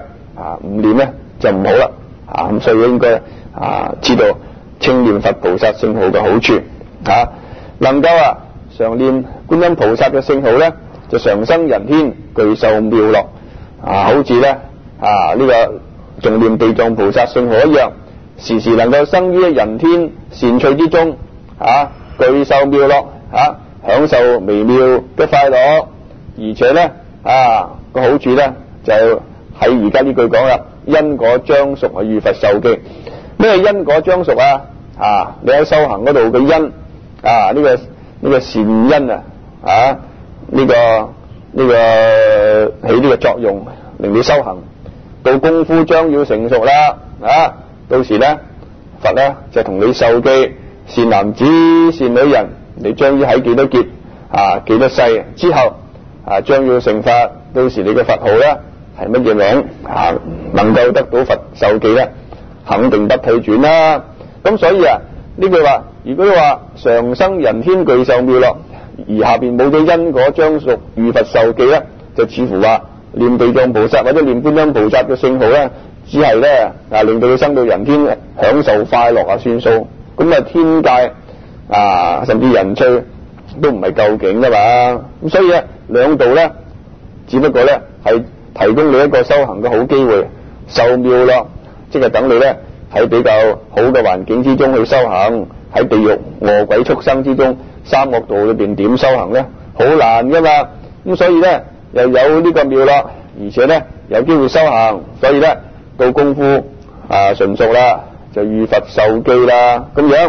唔念咧就唔好啦，咁所以應該知道稱念佛菩薩聖號嘅好處，能夠常念觀音菩薩嘅聖號咧，就常生人天，具受妙樂，好似咧呢個仲念地藏菩薩聖號一樣，時時能夠生於人天善趣之中，具受妙樂，享受微妙嘅快樂，而且咧個好處咧就喺而家呢句講啦，因果將熟遇佛受記。咩因果將熟你喺修行嗰度嘅因呢個善因呢個起呢個作用，令你修行到功夫將要成熟啦，到時咧佛咧就同你受記，善男子善女人，你將要喺幾多劫幾多世之後將要成佛，到時你嘅佛號咧係乜嘢名能夠得到佛受記咧，肯定不退轉啦。咁所以呢句話，如果你話常生人天具受妙樂，而下邊冇咗因果將熟遇佛受記咧，就似乎話念地藏菩薩或者念觀音菩薩嘅聖號咧，只係咧令到佢生到人天享受快樂算數。咁天界甚至人趣都唔係究竟噶嘛。咁所以兩度咧，只不過咧係提供你一個修行嘅好機會，受妙樂，即係等你咧喺比較好嘅環境之中去修行。喺地獄餓鬼畜生之中，三惡道裏邊點修行咧？好難噶嘛。咁所以咧又有呢個妙樂，而且咧有機會修行，所以咧到功夫純熟啦，就遇佛受記啦，咁樣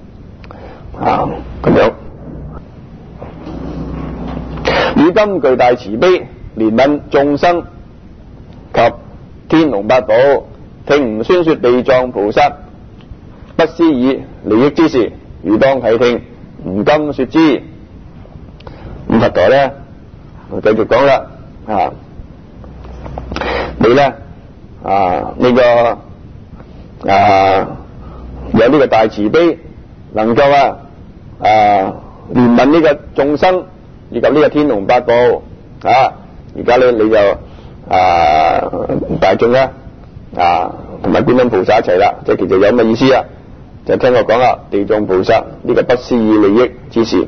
咁樣。汝今具大慈悲，憐憫眾生及天龍八部，聽吾宣說地藏菩薩不思議利益之事，汝當諦聽，吾今說之。咁佛陀咧繼續講啦，你咧有呢個大慈悲，能夠憐憫呢個眾生以及呢個天龍八部，而家咧你就大眾咧同埋觀音菩薩一齊啦，即係其實有乜意思就聽我講啦，地藏菩薩呢個不思議利益之事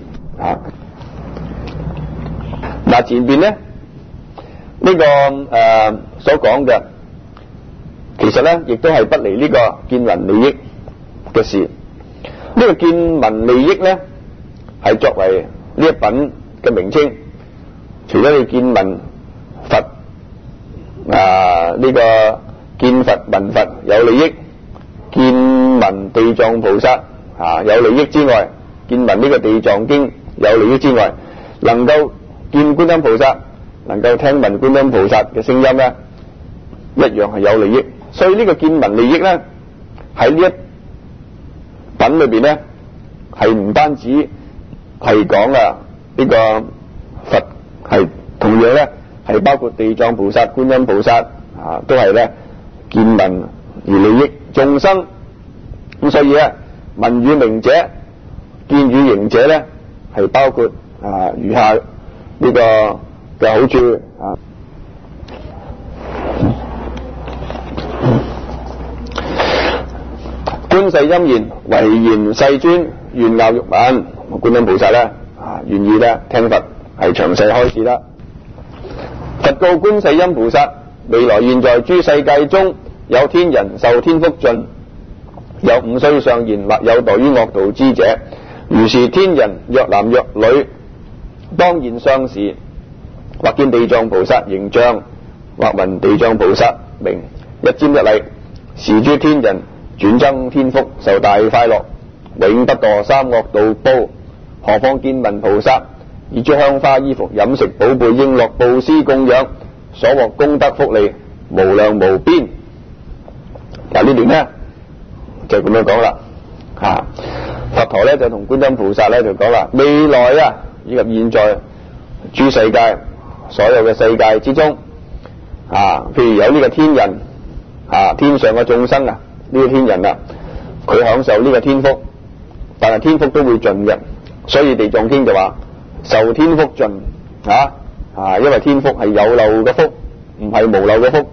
前邊咧呢個所講嘅，其實咧亦都係不離呢個見聞利益嘅事。呢個見聞利益咧係作為呢一品嘅名稱，除咗你見聞佛呢個見佛聞佛有利益，見聞地藏菩薩有利益之外，見聞呢個地藏經有利益之外，能夠見觀音菩薩，能夠聽聞觀音菩薩嘅聲音咧，一樣係有利益。所以呢個見聞利益咧喺呢一品裏邊咧，係唔單止係講呢個佛，係同樣咧係包括地藏菩薩、觀音菩薩都係咧見聞而利益眾生。咁所以咧聞與明者、見與形者咧係包括餘下呢個嘅好處觀世音言：唯言世尊，願樂欲聞。觀音菩薩咧願意咧聽佛係詳細開示啦。佛告觀世音菩薩：未來現在諸世界中，有天人受天福盡，有五須尚賢，或有墮於惡道之者。如是天人若男若女，當現相時，或見地藏菩薩形象，或聞地藏菩薩名，一瞻一禮，是諸天人轉增天福，受大快樂，永不墮三惡道報。何況見聞菩薩以諸香花衣服飲食寶貝瓔珞布施供養，所獲功德福利無量無邊。嗱呢段咧就咁樣講啦。佛陀咧就同觀音菩薩咧就講啦，未來以及現在諸世界所有嘅世界之中，譬如有呢個天人天上嘅眾生呢個天人佢享受呢個天福，但係天福都會盡嘅，所以地藏經就話受天福盡因為天福係有漏嘅福，唔係無漏嘅福，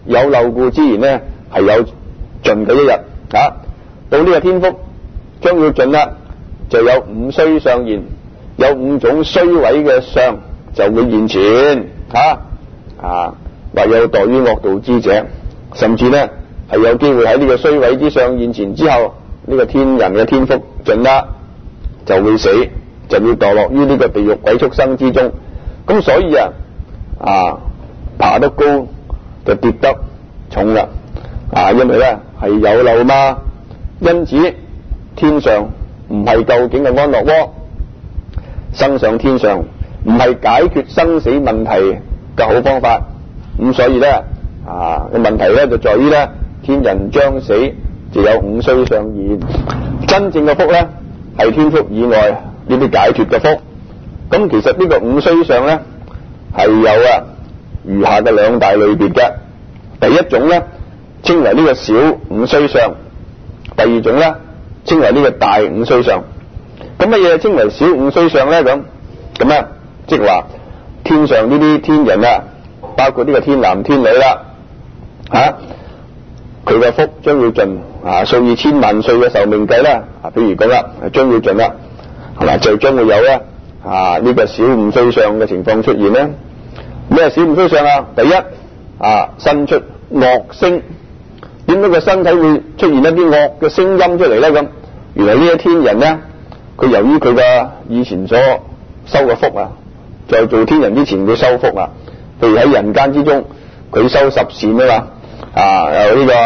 有漏故之然咧係有盡嘅一日啊。到呢個天福將要盡啦，就有五衰相現，有五種衰毀嘅相就會現前或有墮於惡道之者，甚至咧係有機會喺呢個衰毀之相現前之後，呢個天人嘅天福盡啦，就會死，就要墮落於呢個地獄鬼畜生之中。咁所以爬得高就跌得重啦，因為咧係有漏嘛。因此天上唔係究竟嘅安樂窩，生上天上唔係解決生死問題嘅好方法。咁所以咧個問題咧就在於咧，天人將死就有五衰相現，真正嘅福咧係天福以外呢啲解脫嘅福。咁其實呢個五衰相咧係有餘下嘅兩大類別嘅。第一種咧稱為呢個小五衰相，第二種咧稱為呢個大五衰相。咁乜嘢稱為小五衰相咧？咁咧即係話天上呢啲天人包括呢個天男天女啦佢嘅福將要盡數以千萬歲嘅壽命計啦，譬如講啦將要盡啦，係嘛，就將會有咧呢個小五衰相嘅情況出現咧。咩小五衰相第一生出惡聲。點解個身體會出現一啲惡嘅聲音出嚟咧？咁原來呢一天人咧，佢由於佢嘅以前所修嘅福在做天人之前佢修福譬如喺人間之中佢修十善由呢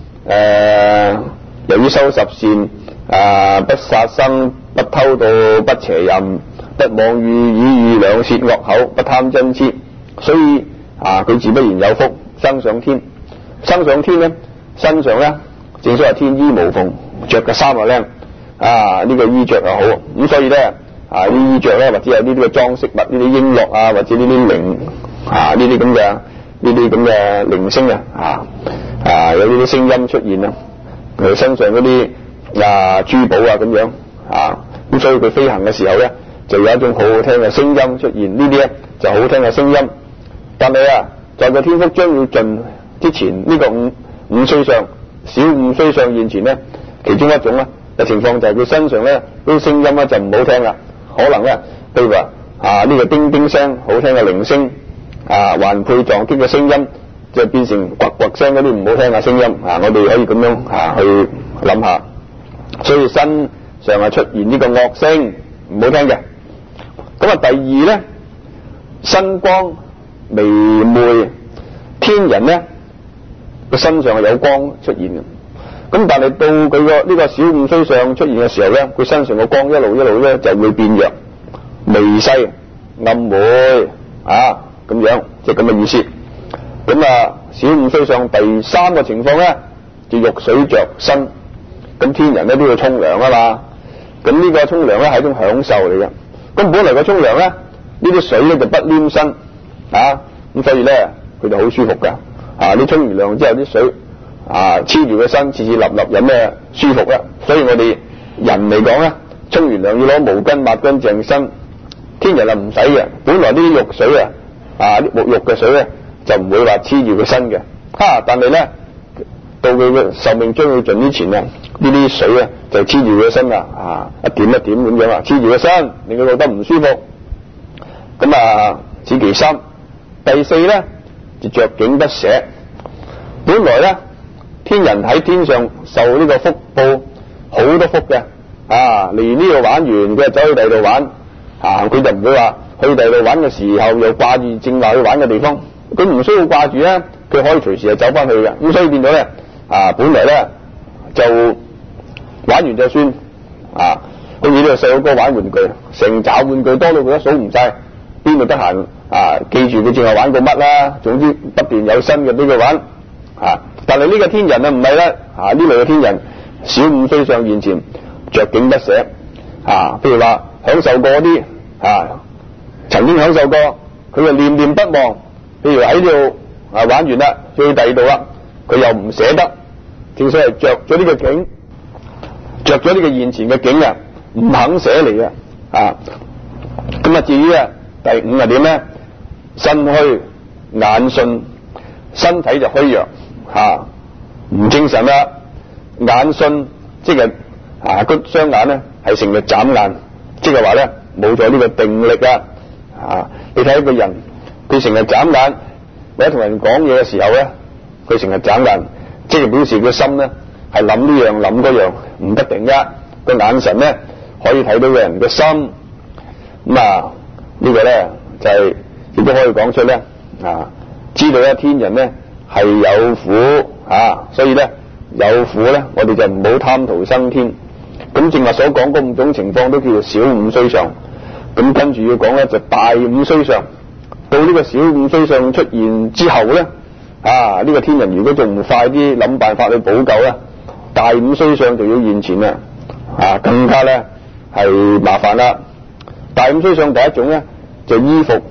個由於修十善不殺生、不偷盜、不邪淫、不妄語、以語兩舌惡口、不貪嗔癡，所以佢自不然有福，生上天。生上天咧，身上咧正所謂天衣無縫，着嘅衫又靚呢個衣着又好。咁所以咧啲衣着咧，或者有呢啲嘅裝飾物，呢啲瓔珞或者呢啲鈴呢啲咁嘅鈴聲有呢啲聲音出現佢身上嗰啲珠寶咁樣咁所以佢飛行嘅時候咧就有一種好好聽嘅聲音出現。呢啲咧就好聽嘅聲音。但係在個天福將要盡之前，呢個五衰相小五衰相現前咧，其中一種嘅情況就係佢身上咧啲聲音就唔好聽啦。可能咧譬如話呢個叮叮聲好聽嘅鈴聲環佩撞擊嘅聲音，就變成呱呱聲嗰啲唔好聽嘅聲音我哋可以咁樣去諗下。所以身上出現呢個惡聲唔好聽嘅。咁第二咧，身光微昧，天人咧個身上係有光出現嘅。咁但係到佢個呢個小五衰相出現嘅時候咧，佢身上個光一路咧就會變弱、微細、暗昧咁樣，即係咁嘅意思。咁小五衰相第三個情況咧，就浴水着身。咁天人咧都要沖涼嘛。咁呢個沖涼咧係一種享受嚟嘅。咁本來個沖涼咧，呢啲水咧就不黏身咁所以咧佢就好舒服噶。你沖完涼之後啲水黐住個身，刺刺立立，有咩舒服啦？所以我哋人嚟講咧，沖完涼要攞毛巾抹乾淨身，天人唔使嘅。本來呢啲浴水啲沐浴嘅水咧就唔會話黐住個身嘅。但係咧到佢嘅壽命將要盡之前呢啲水咧就黐住佢個身一點一點咁樣黐住個身，令佢覺得唔舒服。咁此其三。第四咧就着境不捨。本來咧天人喺天上受呢個福報好多福嘅嚟呢度玩完佢就走去第二度玩佢就唔會話去第二度玩嘅時候又掛住正話去玩嘅地方，佢唔需要掛住咧，佢可以隨時就走翻去嘅。咁所以變咗咧本來咧就玩完就算好似呢個細佬哥玩玩具，成紮玩具多到佢都數唔晒，邊度得閒記住佢淨係玩過乜啦。總之不斷有新嘅俾佢玩但係呢個天人唔係啦呢類嘅天人小五衰相現前着境不捨譬如話享受過啲曾經享受過，佢就念念不忘。譬如喺呢度玩完啦，去第二度啦，佢又唔捨得。正所謂着咗呢個境，着咗呢個現前嘅境唔肯捨離嘅咁至於第五係點咧？身虛眼順， 身體就虛弱唔精神啦，眼信即係雙眼咧係成日眨眼，即係話咧冇咗呢個定力你睇一個人，佢成日眨眼，或者同人講嘢嘅時候咧，佢成日眨眼，即係表示佢心咧係諗呢樣諗嗰樣，唔得定嘅。個眼神咧可以睇到個人嘅心。咁呢個咧就係亦都可以講出咧知道咧天人咧係有苦所以咧有苦咧，我哋就唔好貪圖生天。咁正話所講嗰五種情況都叫做小五衰相。咁跟住要講咧就大五衰相。到呢個小五衰相出現之後咧呢個天人如果仲唔快啲諗辦法去補救咧，大五衰相就要現前啦更加咧係麻煩啦。大五衰相第一種咧就衣服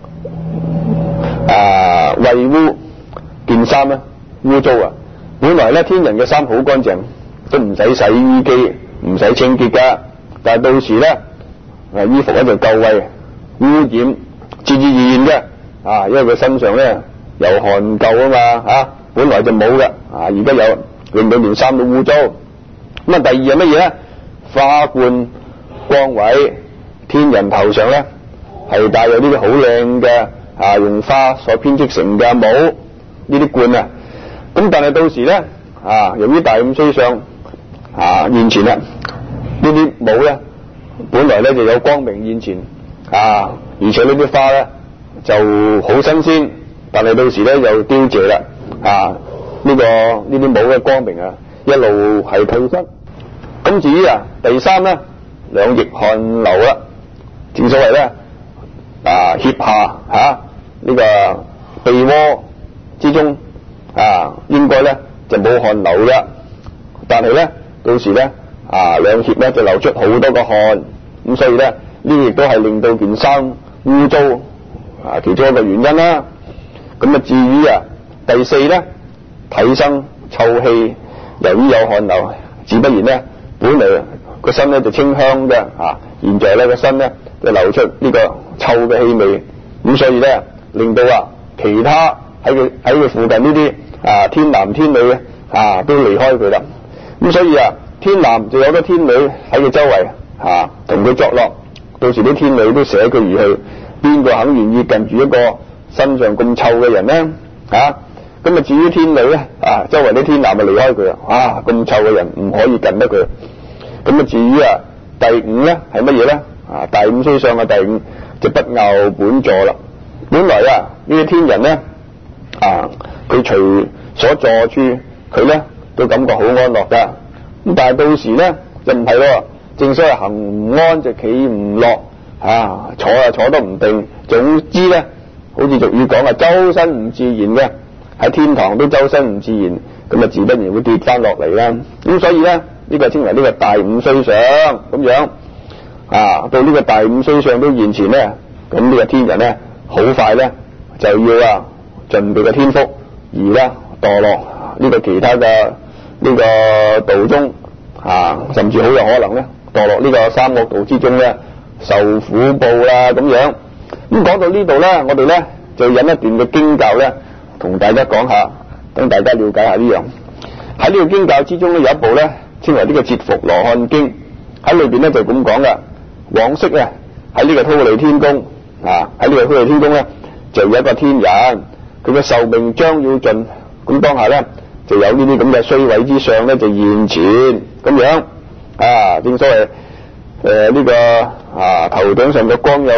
穢污，件衫咧污糟本來咧天人嘅衫好乾淨，都唔使洗衣機，唔使清潔噶，但係到時咧衣服咧就夠穢污染，自然嘅因為佢身上咧有汗垢嘛本來就冇嘅而家有，令到件衫都污糟。咁第二係乜嘢咧？花冠光偉，天人頭上咧係帶有呢啲好靚嘅用花所編織成嘅帽，呢啲冠咁但係到時咧由於大五衰相現前啦，呢啲帽咧本來咧就有光明現前而且呢啲花咧就好新鮮，但係到時咧又凋謝啦呢啲帽嘅光明一路係退失。咁至於第三咧，兩翼汗流啦，正所謂咧脅下呢個鼻窩之中應該咧就冇汗流嘅，但係咧到時咧兩脅咧就流出好多個汗，咁所以咧呢亦都係令到件衫污糟其中一個原因啦。咁至於第四咧，體生臭氣，由於有汗流，自不然咧本嚟個身咧就清香嘅現在咧個身咧就流出呢個臭嘅氣味，咁所以咧令到其他喺佢附近呢啲天男天女都離開佢啦。咁所以天男就有咗天女喺佢周圍同佢作樂，到時啲天女都捨佢而去，邊個肯願意近住一個身上咁臭嘅人呢？咁至於天女咧周圍啲天男就離開佢啦，咁臭嘅人唔可以近得佢。咁至於第五咧係乜嘢咧？大五衰相嘅第五就不樂本座啦。本來呢啲天人咧佢隨所坐處佢咧都感覺好安樂噶，咁但係到時咧就唔係咯，正所謂行唔安就企唔落坐得唔定，總之咧好似俗語講周身唔自然嘅，喺天堂都周身唔自然，咁自不然會跌翻落嚟啦。咁所以咧呢個稱為呢個大五衰相咁樣到呢個大五衰相都現前咧，咁呢個天人咧好快咧就要盡佢嘅天福而咧墮落呢個其他嘅呢個道中甚至好有可能咧墮落呢個三惡道之中咧受苦報啦咁樣。咁講到呢度咧，我哋咧就引一段嘅經教咧同大家講下，等大家了解下呢樣。喺呢個經教之中咧有一部咧稱為呢個折伏羅漢經，喺裏邊咧就咁講噶。往昔喺呢個忉利天宮喺呢個忉利天宮咧就有一個天人，佢嘅壽命將要盡，咁當下咧就有呢啲咁嘅衰位之相咧就現前咁樣正所謂呢個頭頂上嘅光又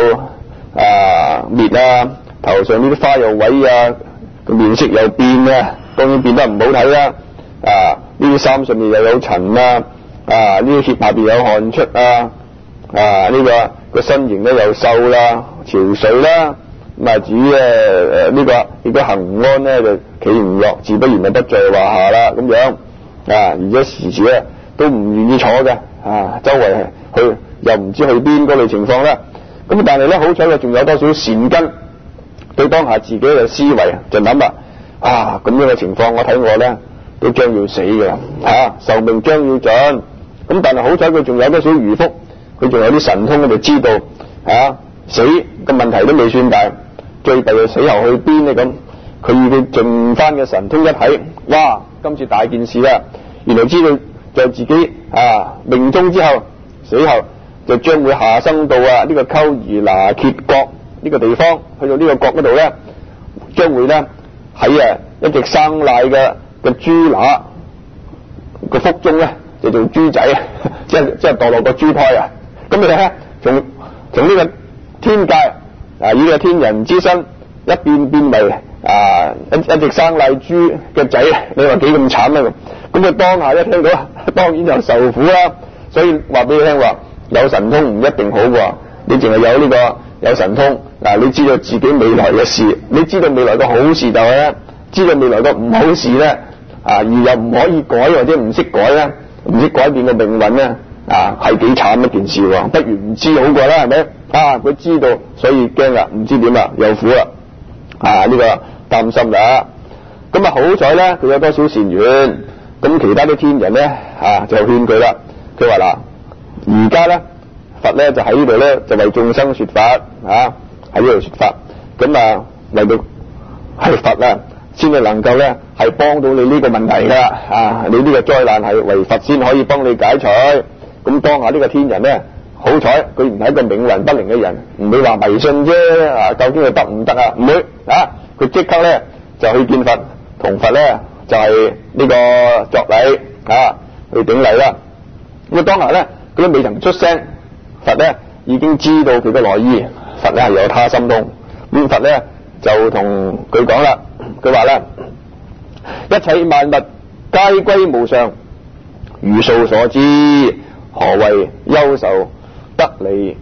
滅頭上呢啲花又萎個面色又變當然變得唔好睇啦呢啲衫上面又有塵呢啲脅下邊有汗出呢個身形咧又瘦啦憔悴啦，至於呢個亦都行唔安咧就企唔落，自不然就不在話下啦咁樣而且時時咧都唔願意坐嘅周圍去又唔知去邊嗰類情況啦。咁但係咧好彩佢仲有多少善根，對當下自己嘅思維就諗啦咁樣嘅情況，我睇我咧都將要死嘅啦壽命將要盡，咁但係好彩佢仲有多少餘福，佢仲有啲神通，佢就知道死嘅問題都未算大，最弊係死後去邊咧咁， 佢與佢盡翻嘅神通一睇，哇！今次大件事啦，原來知道就自己命終之後死後就將會下生到呢個溝兒拿揭國呢個地方，去到呢個國嗰度咧，將會咧喺一隻生奶嘅豬乸個腹中咧就做豬仔，即係墮落個豬胎啊！咁你睇下，從呢個天界以呢個天人之身一變為一隻生奶豬嘅仔，你話幾咁慘啊！咁佢當下一聽到，當然就受苦啦。所以話俾你聽話，有神通唔一定好喎，你淨係有呢個有神通你知道自己未來嘅事，你知道未來嘅好事就係咧，知道未來嘅唔好事咧而又唔可以改或者唔識改咧，唔識改變嘅命運咧係幾慘一件事喎，不如唔知好過啦，係咪？佢知道，所以驚啦，唔知點啦，有苦啦呢個擔心啦。咁好彩咧，佢有多少善緣，咁其他啲天人咧就勸佢啦。佢話嗱，而家咧佛咧就喺呢度咧就為眾生說法喺呢度說法，咁為到係佛先至能夠咧係幫到你呢個問題噶你呢個災難係為佛先可以幫你解除。咁當下呢個天人咧，好彩佢唔係一個冥頑不靈嘅人，唔會話迷信啫究竟佢得唔得唔會佢即刻咧就去見佛，同佛咧就係呢個作禮去頂禮啦。咁當下咧佢都未曾出聲，佛咧已經知道佢嘅來意，佛咧係有他心通。咁佛咧就同佢講啦，佢話咧一切萬物皆歸無常，如數所知，何謂憂愁得離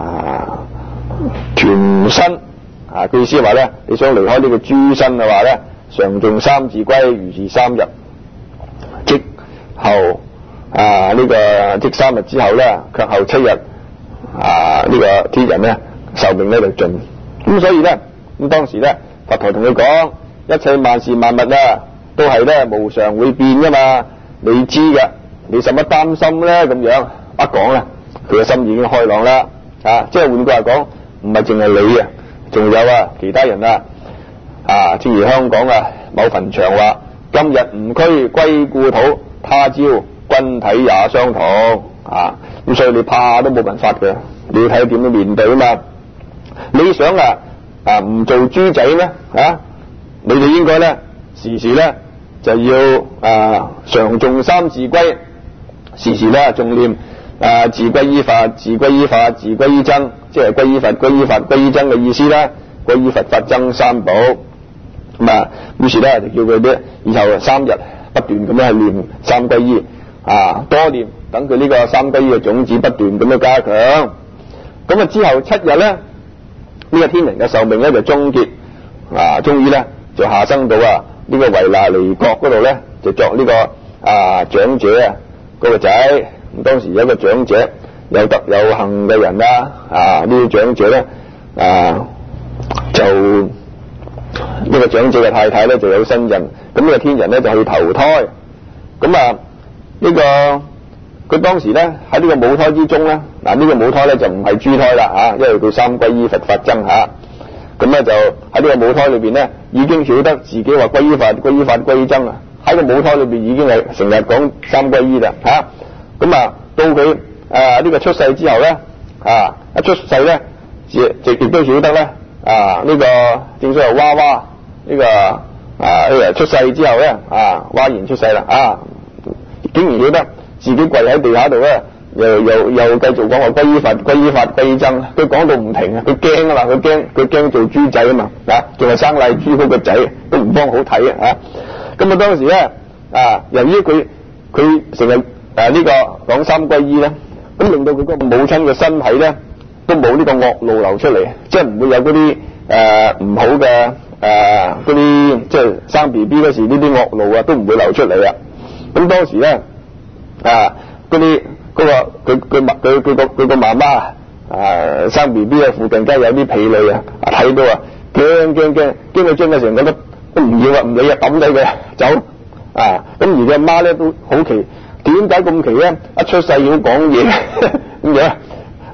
團身佢意思話咧，你想離開呢個豬身嘅話咧，常誦三字歸，如是3日，即後呢個即3日之後咧，卻後7日呢個天人咧壽命咧就盡。咁所以咧，咁當時咧佛陀同佢講，一切萬事萬物都係咧無常會變噶嘛，你知嘅，你使乜擔心咧？咁樣一講咧，佢嘅心已經開朗啦即係換句話講，唔係淨係你仲有其他人正如香港某墳場話，今日吾軀歸故土，他朝君體也相同咁所以你怕都冇辦法嘅，你要睇點樣面對嘛。你想唔做豬仔咩你哋應該咧時時咧就要常誦三字歸，時時咧仲念自歸依法，自歸依法，自歸依僧，即係歸依佛、歸依法、歸依僧嘅意思啦。歸依佛法僧三寶咁於是咧就叫佢啲以後3日不斷咁樣去念三歸依多念，等佢呢個三歸依嘅種子不斷咁樣加強。咁之後7日咧，呢個天人嘅壽命咧就終結終於咧就下生到呢個維那尼國嗰度咧，就作呢個長者嗰個仔。咁當時有一個長者有德有幸嘅人呢啲長者咧就呢個長者嘅太太咧就有身孕，咁呢個天人咧就去投胎。咁呢個佢當時咧喺呢個母胎之中咧，呢個母胎咧就唔係豬胎啦因為佢三歸依佛法僧咁咧就喺呢個母胎裏邊咧已經曉得自己話歸依法、歸依法、歸依僧喺個母胎裏邊已經係成日講三歸依啦咁到佢呢個出世之後咧一出世咧亦都曉得咧呢個正所謂娃娃呢個出世之後咧娃然出世啦竟然曉得自己跪喺地下度咧又繼續講話歸依佛、歸依法、歸依僧，佢講到唔停佢驚啦，佢驚做豬仔嘛仲係生奶豬嗰個仔都唔方好睇咁當時咧由於佢成日呢個講三歸依咧，咁令到佢個母親嘅身體咧都冇呢個惡露流出嚟，即係唔會有嗰啲唔好嘅嗰啲即係生 B B 嗰時呢啲惡露都唔會流出嚟咁當時咧嗰啲佢個媽媽生 B B 附近梗係有啲婢女睇到驚到將佢成個都唔要唔理抌低佢走咁而佢阿媽咧都好奇，點解咁奇咧？一出世已經講嘢咁樣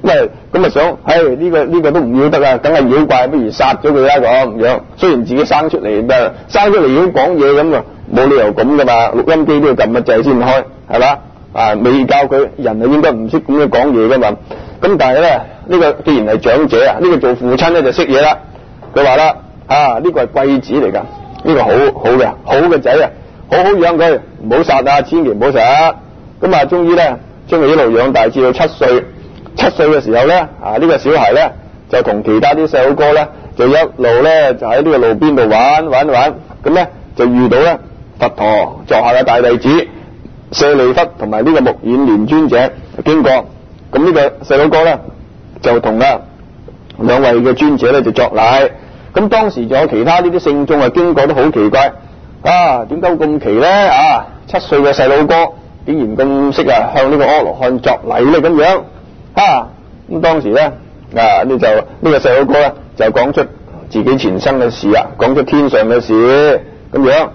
咁想，呢個都唔要得啊，梗係妖怪，不如殺咗佢啦咁樣。雖然自己生出嚟，生出嚟已經講嘢咁啊，冇理由咁噶嘛，錄音機都要撳個掣先開，係嘛？未教佢，人係應該唔識咁樣講嘢噶嘛。咁但係咧，呢個既然係長者啊，呢個做父親咧就識嘢啦。佢話啦，呢個係貴子嚟噶，呢個好嘅仔啊，好好養佢，唔好殺啊，千祈唔好殺。咁啊，終於咧將佢一路養大至到7歲。7歲嘅時候咧，呢個小孩咧就同其他啲細佬哥咧就一路咧就喺呢個路邊度玩，咁咧就遇到咧佛陀座下嘅大弟子舍利弗同埋呢個目犍連尊者經過。咁呢個細佬哥咧就同兩位嘅尊者咧就作禮。咁當時仲有其他呢啲聖眾經過都好奇怪，點解咁奇咧？7歲嘅細佬哥竟然咁識向呢個阿羅漢作禮咧咁樣。咁當時咧呢個細佬哥咧就講出自己前生嘅事啊，講出天上嘅事咁樣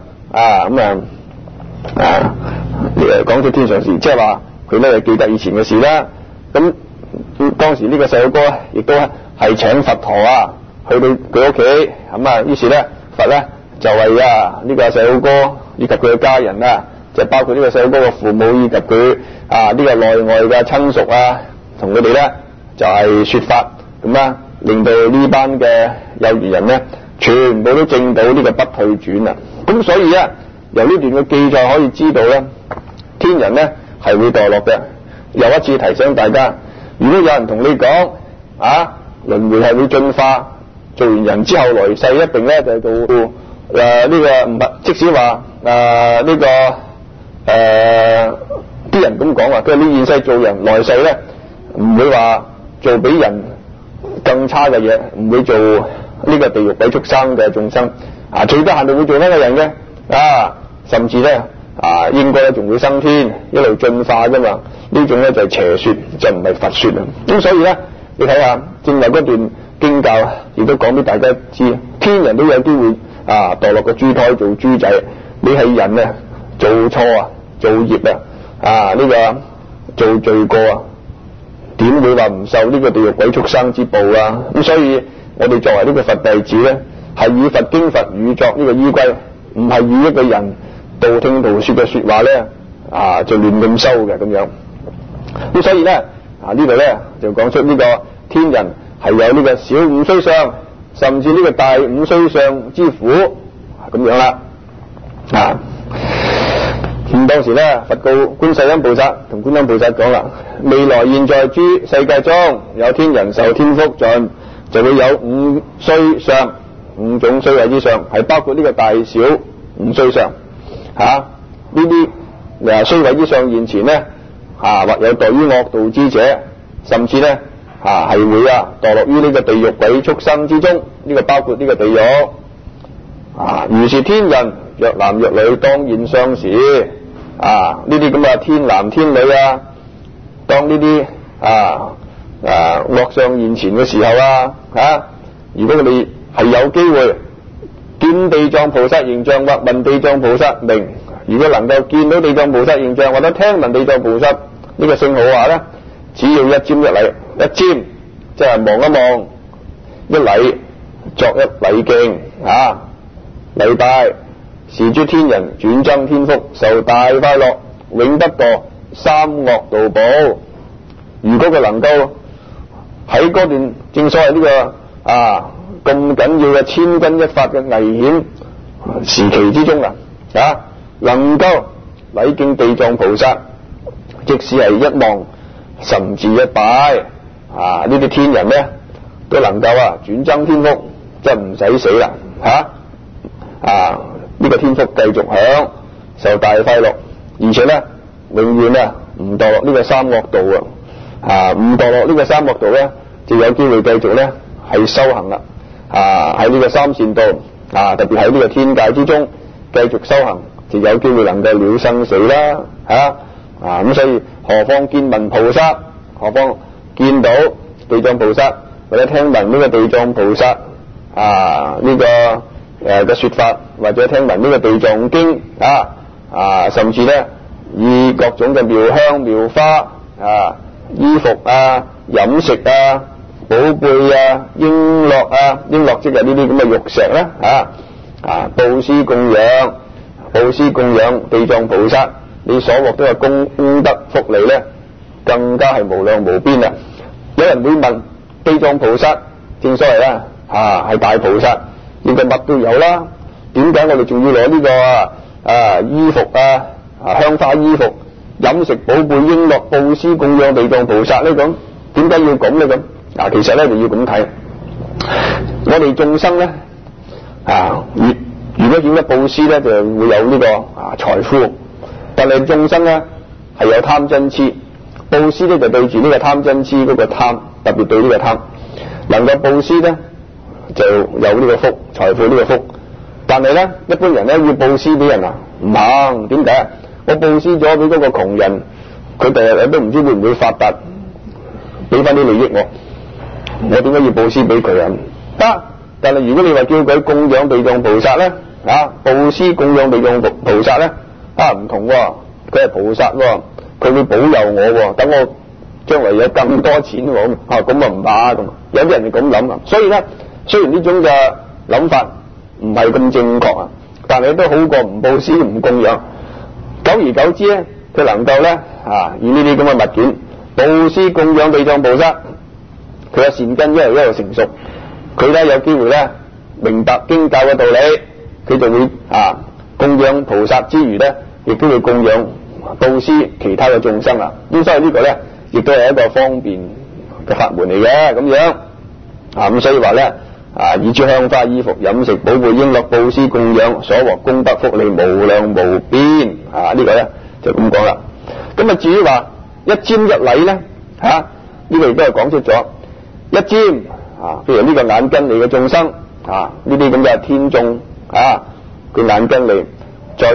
講出天上事，即係話佢咧記得以前嘅事啦。咁當時呢個細佬哥亦都係請佛陀去到佢屋企，於是咧佛咧就為呢個細佬哥以及佢嘅家人即係包括呢個細佬哥嘅父母以及佢呢個內外嘅親屬同佢哋咧就係說法，咁令到呢班嘅有緣人咧全部都證到呢個不退轉啦。咁所以咧由呢段嘅記載可以知道咧，天人咧係會墮落嘅。又一次提醒大家，如果有人同你講輪迴係會進化，做完人之後來世一定咧就到呢個唔係，即使話呢個啲人咁講話，佢呢現世做人，來世咧唔會話做比人更差嘅嘢，唔會做呢個地獄鬼畜生嘅眾生最多限度會做翻個人嘅甚至咧應該咧仲會升天，一路進化啫嘛。呢種咧就係邪說，就唔係佛說啊。咁所以咧你睇下正話嗰段經教亦都講俾大家知，天人都有機會墮落個豬胎做豬仔。你係人做錯做業呢個做罪過點會話唔受呢個地獄鬼畜生之報啊？咁所以我哋作為呢個佛弟子咧，係以佛經佛語作呢個依歸，唔係以一個人道聽途說嘅說話咧就亂咁收嘅咁樣。咁所以咧呢度咧就講出呢個天人係有呢個小五衰相，甚至呢個大五衰相之苦咁樣啦。咁當時咧佛告觀世音菩薩同觀音菩薩講啦，未來現在諸世界中有天人受天福盡，就會有五衰相，5種衰位之相，係包括呢個大小五衰相呢啲衰位之相現前咧或有墮於惡道之者，甚至咧係會墮落於呢個地獄鬼畜生之中，呢個包括呢個地獄如是天人若男若女當現相時呢啲咁嘅天男天女當呢啲惡相現前嘅時候如果佢哋係有機會見地藏菩薩形象或聞地藏菩薩名，如果能夠見到地藏菩薩形象或者聽聞地藏菩薩呢個聖號咧，只要一瞻一禮，一瞻即係望一望，一禮作一禮敬禮拜，是諸天人轉增天福，受大快樂，永不墮三惡道報。如果佢能夠喺嗰段正所謂呢個咁緊要嘅千鈞一髮嘅危險時期之中能夠禮敬地藏菩薩，即使係一望甚至一拜呢啲天人咧都能夠轉增天福，即係唔使死啦呢個天福繼續享，受大快樂，而且咧永遠唔墮落呢個三惡道唔墮落呢個三惡道咧就有機會繼續咧係修行啦喺呢個三善道特別喺呢個天界之中繼續修行，就有機會能夠了生死啦咁所以何況見聞菩薩，何況見到地藏菩薩，或者聽聞呢個地藏菩薩呢個嘅說法，或者聽聞呢個地藏經甚至咧以各種嘅妙香妙花衣服啊、飲食啊、寶貝啊、瓔珞啊，瓔珞即係呢啲咁嘅玉石啦布施供養地藏菩薩，你所獲得嘅功德福利咧，更加係無量無邊啦。有人會問，地藏菩薩正所謂啦係大菩薩，應該乜都有啦，點解我哋仲要攞呢個衣服香花衣服、飲食寶貝瓔珞布施供養地藏菩薩咧？咁點解要咁咧？咁其實咧就要咁睇，我哋眾生咧如果點樣布施咧，就會有呢個財富，但係眾生咧係有貪嗔痴，布施咧就對住呢個貪嗔痴嗰個貪，特別對呢個貪，能夠布施咧就有呢個福，財富呢個福。但係咧一般人咧要布施俾人唔肯，點解？我布施咗俾嗰個窮人，佢第日都唔知會唔會發達，俾翻啲利益我點解要布施俾佢啊？得，但係如果你話叫佢供養地藏菩薩咧布施供養地藏菩薩咧唔同喎，佢係菩薩喎，佢會保佑我，等我將來有更多錢喎，咁唔怕咁。有啲人係咁諗，所以咧雖然呢種嘅諗法唔係咁正確但係都好過唔布施唔供養。久而久之咧，佢能夠咧以呢啲咁嘅物件布施供養地藏菩薩，佢嘅善根一路成熟，佢咧有機會咧明白經教嘅道理，佢就會供養菩薩之餘咧，亦都會供養布施其他嘅眾生咁所以呢個咧亦都係一個方便嘅法門嚟嘅咁樣咁所以話咧以諸香花衣服飲食寶貝瓔珞布施供養所獲功德福利無量無邊呢個咧就咁講啦。咁至於話一瞻一禮咧呢個亦都係講出咗一瞻譬如呢個眼根利嘅眾生呢啲咁嘅天眾佢眼根利在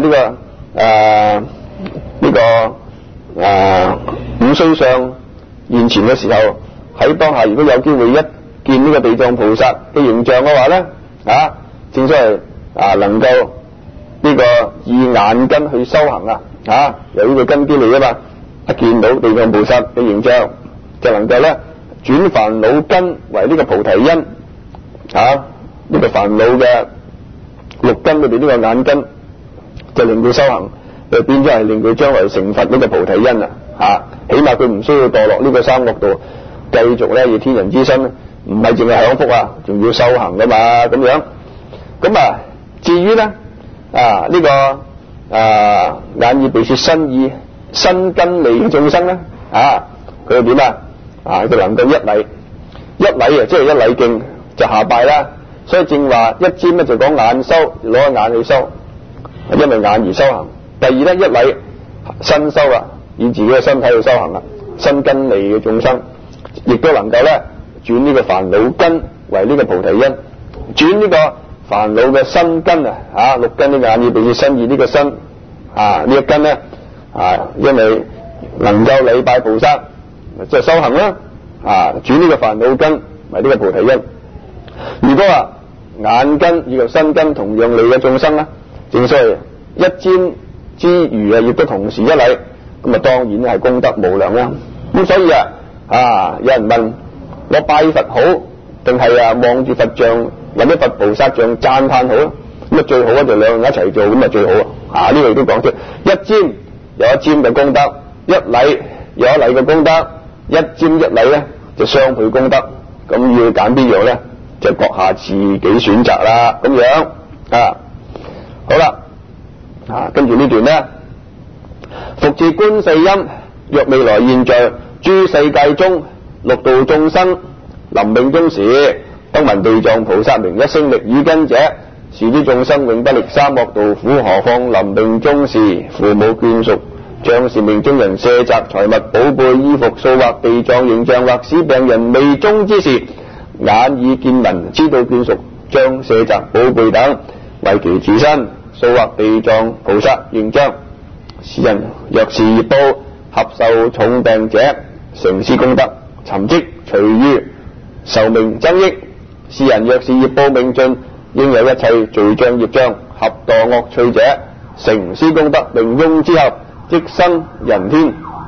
呢個五須相現前嘅時候，喺當下如果有機會一見呢個地藏菩薩嘅形象嘅話咧正所謂能夠呢個以眼根去修行由呢個根基利嘛，一見到地藏菩薩嘅形象就能夠咧轉煩惱根為呢個菩提因呢個煩惱嘅六根裏邊呢個眼根就令佢修行，就變咗係令佢將來成佛呢個菩提因起碼佢唔需要墮落呢個三惡道，繼續咧以天人之身，唔係淨係享福仲要修行噶嘛咁樣。咁至於咧呢個眼耳鼻舌身意身根利嘅眾生咧佢點佢能夠一禮即係一禮敬就下拜啦。所以正話一瞻咧就講眼修，攞眼去修，因為眼而修行。第二咧一禮身修以自己嘅身體去修行身根利嘅眾生亦都能夠咧轉呢個煩惱根為呢個菩提因，轉呢個煩惱嘅身根六根呢個眼耳鼻舌身意呢個身呢一根咧因為能夠禮拜菩薩即係修行啦轉呢個煩惱根為呢個菩提因。如果話眼根以及身根同樣利嘅眾生正所謂一瞻之餘亦都同時一禮，咁當然係功德無量啦。咁所以有人問我拜佛好定係望住佛像或者佛菩薩像讚歎好咁最好就兩樣一齊做咁最好呢個亦都講出一瞻有一瞻嘅功德，一禮有一禮嘅功德，一瞻一禮咧就雙倍功德。咁要揀邊樣咧，就閣下自己選擇啦咁樣好啦跟住呢段咧，復次觀世音，若未來現在諸世界中六道眾生臨命終時，當聞地藏菩薩名一聲力與根者，是諸眾生永不歷三惡道苦。何況臨命終時，父母眷屬將是命中人舍宅財物寶貝衣服塑或地藏形象，或使病人未終之時，眼耳見聞知道眷屬將舍宅寶貝等為其自身塑或地藏菩薩形象。是人若是業報合受重病者，成施功德，尋跡隨遇壽命增益。是人若是業報命盡，應有一切罪障業障合墮惡趣者，成施功德，命翁之後即生人天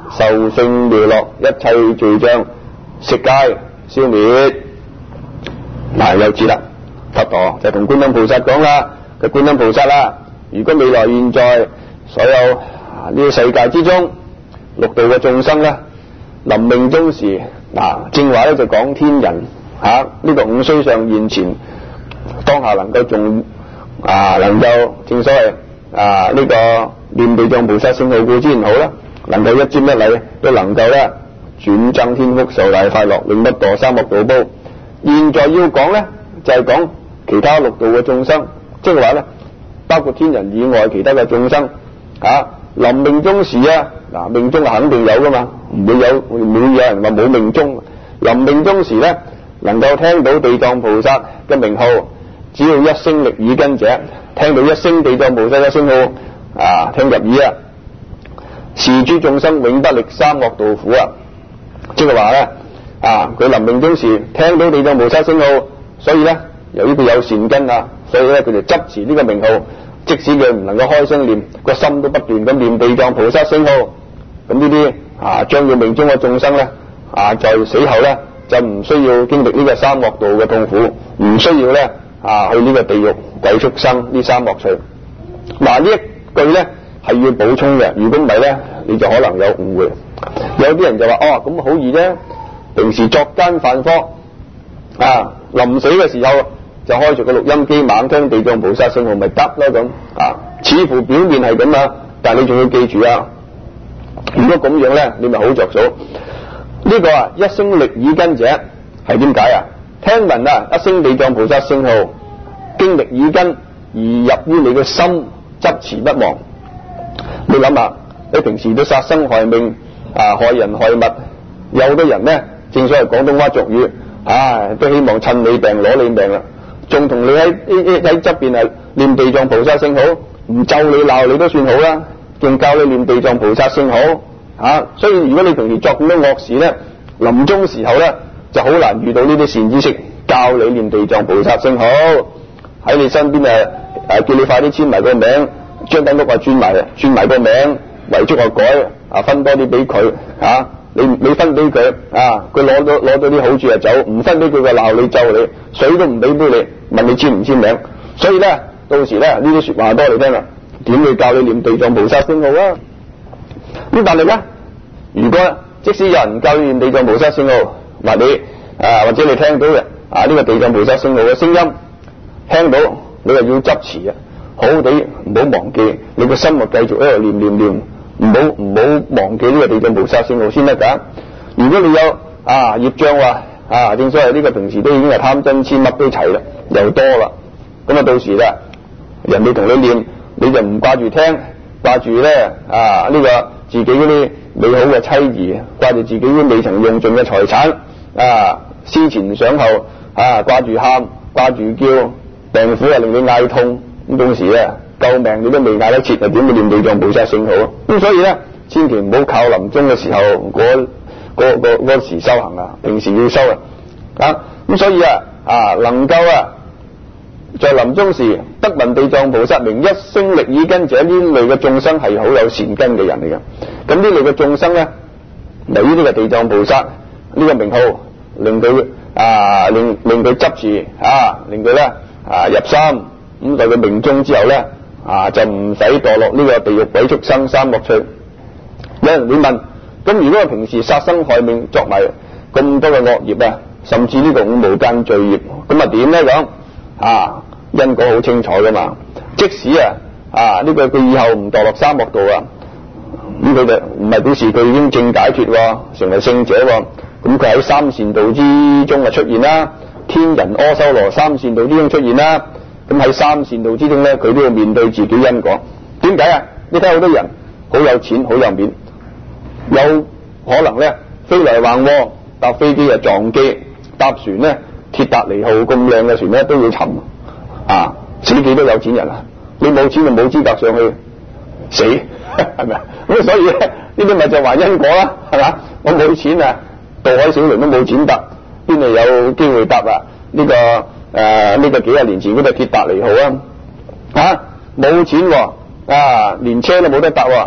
受性妙樂，一切罪障悉皆消滅。有指啦，佛陀就同觀音菩薩講啦，佢觀音菩薩啦，如果未來現在所有呢個世界之中六道嘅眾生咧，臨命終時正話咧就講天人呢個五衰相現前，當下能夠能夠正所謂呢個念地藏菩薩聖號固之然好啦，能夠一瞻一禮都能夠咧轉增天福受大快樂，永不墮三惡道煲。現在要講咧就係講其他六道嘅眾生，即係話咧包括天人以外其他嘅眾生臨命終時命終肯定有噶嘛，唔會有人話冇命終。臨命終時咧能夠聽到地藏菩薩嘅名號，只要一聲力耳根者，聽到一聲地藏菩薩嘅聲號聽入耳是諸眾生永不歷三惡道苦即係話咧佢臨命終時聽到地藏菩薩聲號，所以咧由於佢有善根所以咧佢就執持呢個名號，即使佢唔能夠開聲念，個心都不斷咁念地藏菩薩聲號。咁呢啲將要命終嘅眾生咧在死後咧就唔需要經歷呢個三惡道嘅痛苦，唔需要咧去呢個地獄鬼畜生呢三惡趣。呢一句咧係要補充嘅，如果唔係咧你就可能有誤會。有啲人就話咁好易啫，平時作奸犯科臨死嘅時候就開住個錄音機猛聽地藏菩薩聖號咪得咯咁似乎表面係咁但係你仲要記住如果咁樣咧你咪好着數。呢個一聲力耳根者係點解聽聞一聲地藏菩薩聖號經歷耳根而入於你嘅心，執持不忘。你諗下，你平時都殺生害命害人害物，有好多人咧正所謂廣東話俗語都希望趁你病攞你命啦，仲同你喺側邊念地藏菩薩聖號，唔咒你鬧你都算好啦，仲教你念地藏菩薩聖號所以如果你平時作咁多惡事咧，臨終時候咧就好難遇到呢啲善知識教你念地藏菩薩聖號，喺你身邊叫你快啲簽埋個名，張燈屋轉埋個名，遺囑改分多啲俾佢你分俾佢佢攞到啲好處就走，唔分俾佢就鬧你咒你，水都唔俾杯你，問你簽唔簽名。所以咧到時咧呢啲說話多你聽啦，點會教你念地藏菩薩聖號咁但係咧，如果即使有人教你念地藏菩薩聖號，或者你聽到嘅呢個地藏菩薩聖號嘅聲音，聽到你又要執持好好地唔好忘記，你個心就繼續喺度念，唔好忘記呢個地藏菩薩聖號先得噶。如果你有業障正所謂呢個平時都已經係貪嗔痴乜都齊啦，又多啦，咁到時咧人哋同你念，你就唔掛住聽，掛住咧呢個自己嗰啲美好嘅妻兒，掛住自己啲未曾用盡嘅財產思前想後掛住喊，掛住叫，病苦令你嗌痛，咁到時咧救命你都未嗌得切，點會念地藏菩薩聖號咁所以咧千祈唔好靠臨終嘅時候嗰時修行平時要修咁所以能夠在臨終時得聞地藏菩薩名，一聲力耳根者，呢類嘅眾生係好有善根嘅人嚟嘅。咁呢類嘅眾生咧，由於呢個地藏菩薩呢個名號，令佢令佢執持令佢咧入心，咁在佢命終之後咧就唔使墮落呢個地獄鬼畜生三惡趣。有人會問，咁如果我平時殺生害命，作埋咁多嘅惡業甚至呢個五無間罪業，咁點咧講因果好清楚噶嘛？即使呢個佢以後唔墮落三惡道咁佢就唔係表示佢已經正解脫成為聖者咁佢喺三善道之中出現啦，天人阿修羅三善道之中出現啦。咁喺三善道之中咧，佢都要面對自己因果。點解你睇好多人好有錢好有面，有可能咧飛來橫禍，搭飛機撞機，搭船咧鐵達尼號咁靚嘅船咧都要沉死幾多有錢人你冇錢就冇資格上去死係咪咁所以咧呢啲咪就還因果啦，係嘛？我冇錢渡海小輪都冇錢搭，邊度有機會搭呢個幾廿年前嗰個鐵達尼號冇錢連車都冇得搭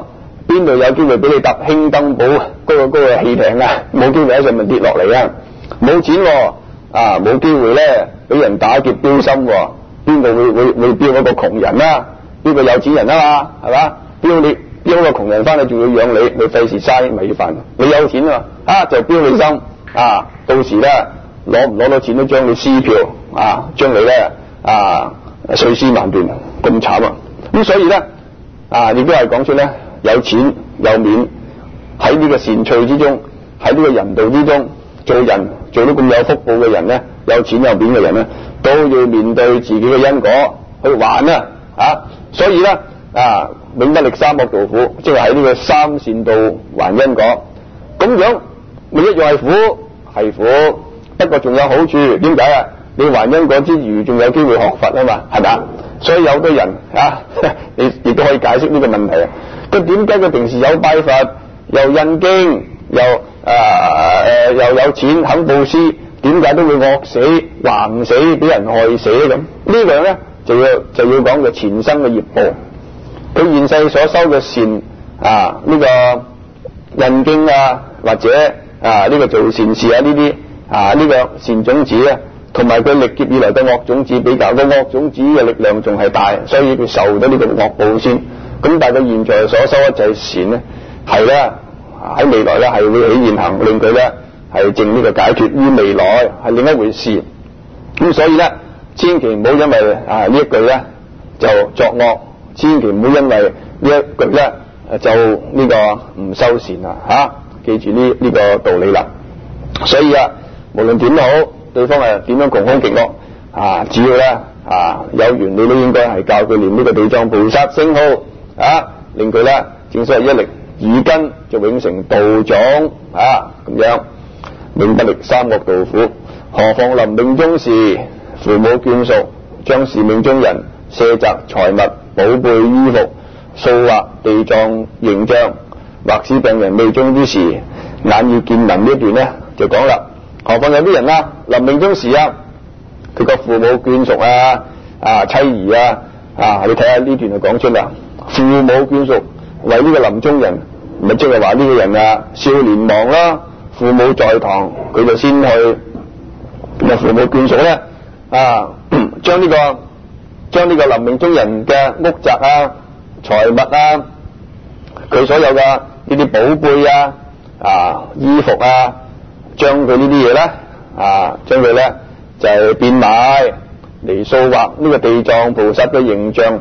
邊度有機會俾你搭興登堡嗰個汽艇啊？冇機會喺上面跌落嚟啊！冇錢冇機會咧俾人打劫標心喎，邊度會標一個窮人啊？標個有錢人啊嘛，係嘛？標個窮人翻去仲要養你費事嘥米飯。你有錢就標你心到時咧攞唔攞到錢都將你撕票將你咧碎屍萬段，咁慘啊！咁所以咧亦都係講出咧，有錢有面喺呢個善趣之中，喺呢個人道之中，做人做到咁有福報嘅人咧，有錢有面嘅人咧，都要面對自己嘅因果去還所以咧永不歷三惡道苦，即係喺呢個三善道還因果，咁樣咪一樣係苦，係苦，不過仲有好處。點解啊？你還因果之餘，仲有機會學佛啊嘛，係咪啊？所以有好多人你亦都可以解釋呢個問題啊。佢點解佢平時有拜佛，又印經，又有錢肯布施，點解都會惡死、橫死、俾人害死咁？呢樣咧就要講佢前生嘅業報。佢現世所修嘅善呢個印經或者呢個做善事呢啲呢個善種子咧，同埋佢歷劫以來嘅惡種子比較，個惡種子嘅力量仲係大，所以佢受到呢個惡報先。咁但係佢現在所修一切善咧，係咧喺未來咧係會起現行，令佢咧係證呢個解脫於未來，係另一回事。咁所以咧，千祈唔好因為呢一句咧就作惡，千祈唔好因為呢一句咧就呢個唔修善記住呢個道理啦。所以無論點都好，對方係點樣窮凶極惡只要咧有緣，你都應該係教佢念呢個地藏菩薩聖號令佢咧正所謂一力耳根就永成道種咁樣，永不歷三惡道苦。何況臨命終時，父母眷屬將是命中人舍宅財物、寶貝衣服、塑畫地藏形象，或使病人未終之時眼要見能。呢段咧就講啦。何況有啲人臨命終時佢個父母眷屬妻兒你睇下呢段就講出啦。父母眷屬為呢個臨終人，咪即係話呢個人少年亡啦，父母在堂佢就先去。咁父母眷屬咧將呢個臨命終人嘅屋宅財物佢所有嘅呢啲寶貝衣服將佢呢啲嘢咧將佢咧就係變賣嚟塑畫呢個地藏菩薩嘅形象。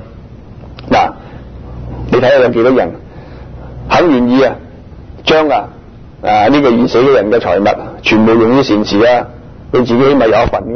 你睇下有幾多人肯願意將呢個已死嘅人嘅財物全部用於善事佢自己起碼有一份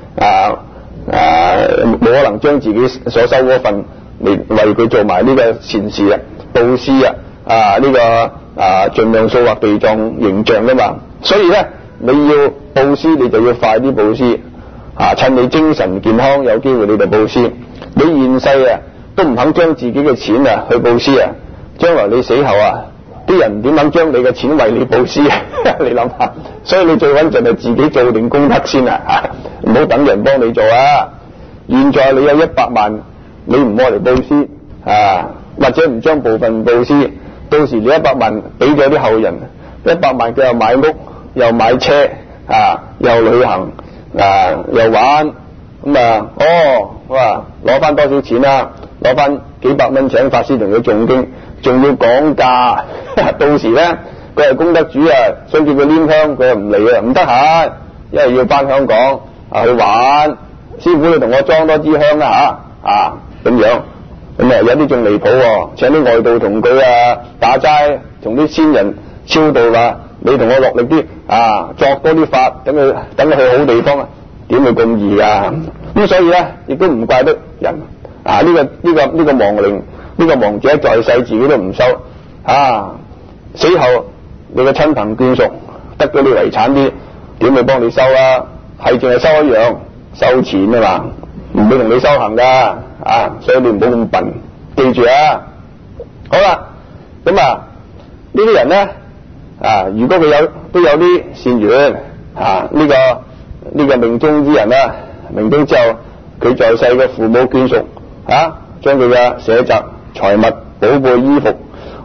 冇可能將自己所收嗰份嚟為佢做埋呢個善事布施呢個盡量塑畫地藏形象噶嘛。所以咧你要布施，你就要快啲布施趁你精神健康有機會你就布施。你現世都唔肯將自己嘅錢去布施將來你死後啲人點肯將你嘅錢為你布施你諗下。所以你最穩陣係自己做定功德先唔好等人幫你做現在你有100萬，你唔愛嚟布施或者唔將部分布施，到時你100萬俾咗啲後人，100萬佢又買屋又買車又旅行又玩咁攞翻多少錢攞翻幾百蚊請法師同佢誦經，仲要講價到時咧佢係功德主想叫佢拈香，佢又唔嚟唔得閒，因為要翻香港去玩。師傅你同我裝多支香咁樣。咁有啲仲離譜請啲外道同佢打齋，同啲先人超度你同我落力啲作多啲法，等佢去好地方點會咁易咁所以咧亦都唔怪得人呢個亡靈呢個亡者在世自己都唔收死後你嘅親朋眷屬得咗你遺產啲點會幫你收係淨係收一樣，收錢嘛，唔會同你修行噶所以你唔好咁笨，記住好啦。咁呢啲人咧如果佢都有啲善緣呢個命終之人命終之後佢在世嘅父母眷屬將佢嘅舍宅財物寶貝衣服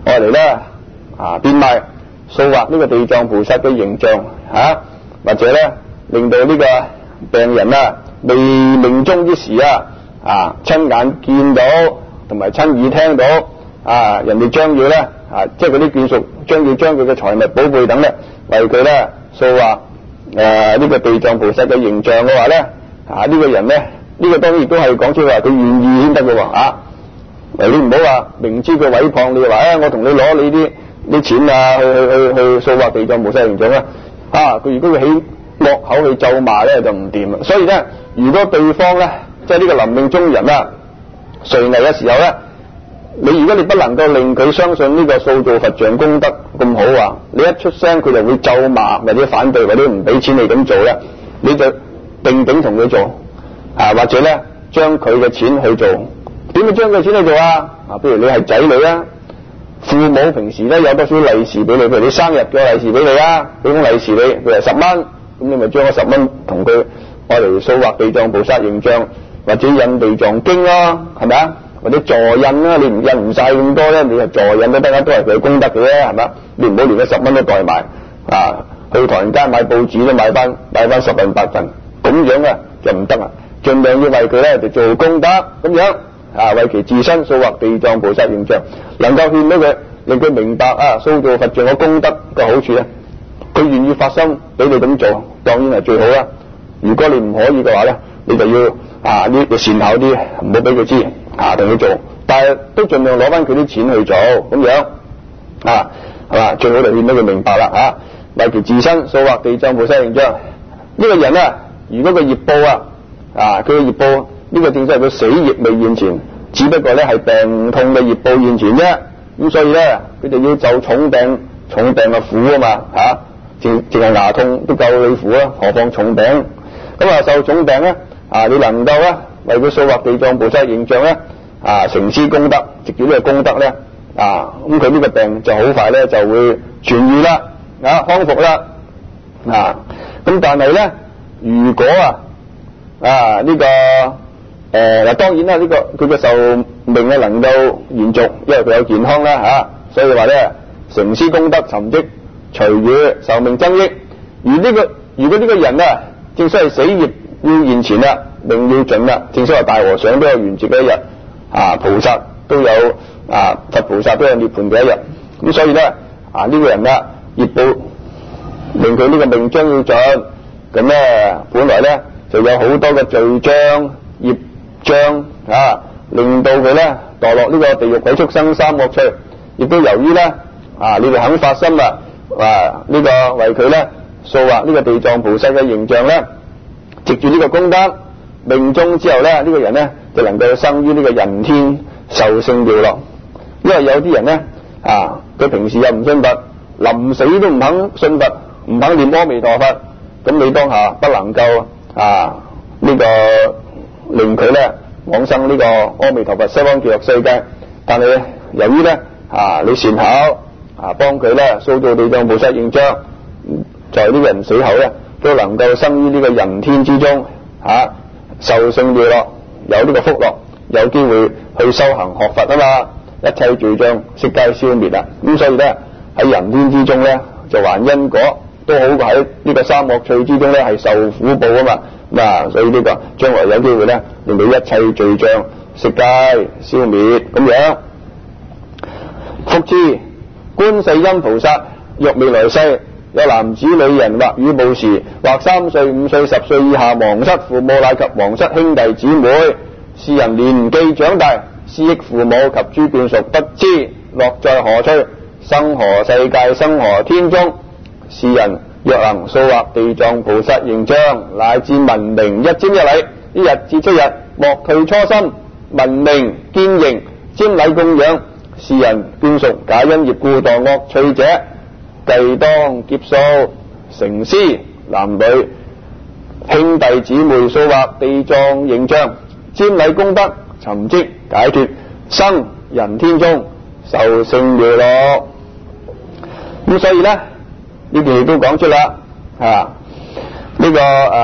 愛嚟咧變賣塑畫呢個地藏菩薩嘅形象或者咧令到呢個病人未命終之時親眼見到同埋親耳聽到人哋將要咧即係嗰啲眷屬將要將佢嘅財物寶貝等咧為佢咧塑畫呢個地藏菩薩嘅形象嘅話咧呢個人咧呢個當然亦都係講出話佢願意先得嘅喎你唔好話明知佢毀謗你話我同你攞你啲錢去塑畫地藏菩薩形象佢如果佢起惡口去咒罵咧就唔掂啦。所以咧如果對方咧即係呢個臨命終人垂危嘅時候咧，如果你不能夠令佢相信呢個塑造佛像功德咁好你一出聲佢就會咒罵或者反對或者唔俾錢你咁做咧，你就定定同佢做或者咧將佢嘅錢去做。點樣將佢嘅錢去做譬如你係仔女父母平時咧有多少利是俾你，譬如你生日嘅利是俾你俾封利是你，譬如10蚊，咁你咪將嗰10蚊同佢愛嚟塑畫地藏菩薩形象，或者印地藏經係咪或者助印你唔印唔晒咁多咧，你就助印都得都係佢功德嘅啫，係咪你唔好連嗰10蚊都代埋去唐人街買報紙都買翻10份8份，咁樣就唔得盡量要為佢咧就做功德咁樣為其自身塑畫地藏菩薩形象，能夠勸到佢令佢明白塑造佛像嘅功德嘅好處咧，佢願意發心俾你咁做，當然係最好啦。如果你唔可以嘅話咧，你就要呢個善巧啲，唔好俾佢知同佢做，但係都盡量攞翻佢啲錢去做咁樣係嘛，最好就勸到佢明白啦為其自身塑畫地藏菩薩形象。呢個人如果個業報佢嘅業報呢個正所謂佢死業未現前，只不過咧係病痛嘅業報現前啫。咁所以咧佢就要就重病嘅苦嘛淨係牙痛都夠你苦何況重病。咁受重病咧你能夠為佢塑畫地藏菩薩形象咧成施功德，藉住呢個功德咧咁佢呢個病就好快咧就會痊愈啦康復啦咁但係咧如果呢個當然啦呢個佢嘅壽命能夠延續，因為佢有健康啦所以話咧成施功德尋積隨遇壽命增益。如果呢個人正所謂死業要現前命要盡正所謂大和尚都有圓寂嘅一日菩薩都有佛菩薩都有涅槃嘅一日。咁所以咧呢個人業報令佢呢個命將要盡，咁咧本來咧就有好多嘅罪障業障令到佢咧墮落呢個地獄鬼畜生三惡趣，亦都由於咧你哋肯發心呢個為佢咧塑畫呢個地藏菩薩嘅形象咧，藉住呢個功德命終之後咧呢個人咧就能夠生於呢個人天受勝妙樂。因為有啲人咧佢平時又唔信佛，臨死都唔肯信佛，唔肯念阿彌陀佛，咁你當下不能夠呢個令佢咧往生呢個阿彌陀佛西方極樂世界。但係由於咧你善巧幫佢咧塑造地藏菩薩形象，在呢個人死後咧都能夠生於呢個人天之中受勝妙樂，有呢個福樂，有機會去修行學佛一切罪障悉皆消滅啦。咁所以咧喺人天之中咧就還因果，都好過喺呢個三惡趣之中咧係受苦報所以呢個將來有機會咧令到一切罪障悉皆消滅咁樣。復次觀世音菩薩，若未來世有男子女人或與母時，或3歲、5歲、10歲以下皇室父母乃及皇室兄弟姊妹，是人年紀長大，思憶父母及諸眷屬，不知落在何處，生何世界，生何天中。是人若能塑畫地藏菩薩形象，乃至聞名一瞻一禮，一日至7日，莫退初心，聞名堅認，瞻禮供養。是人眷屬假因業故墮惡趣者，計當劫數，成施男女兄弟姊妹塑畫地藏形象，瞻禮功德，尋積解脫，生人天中，受勝妙樂。咁所以咧呢件亦都講出啦呢個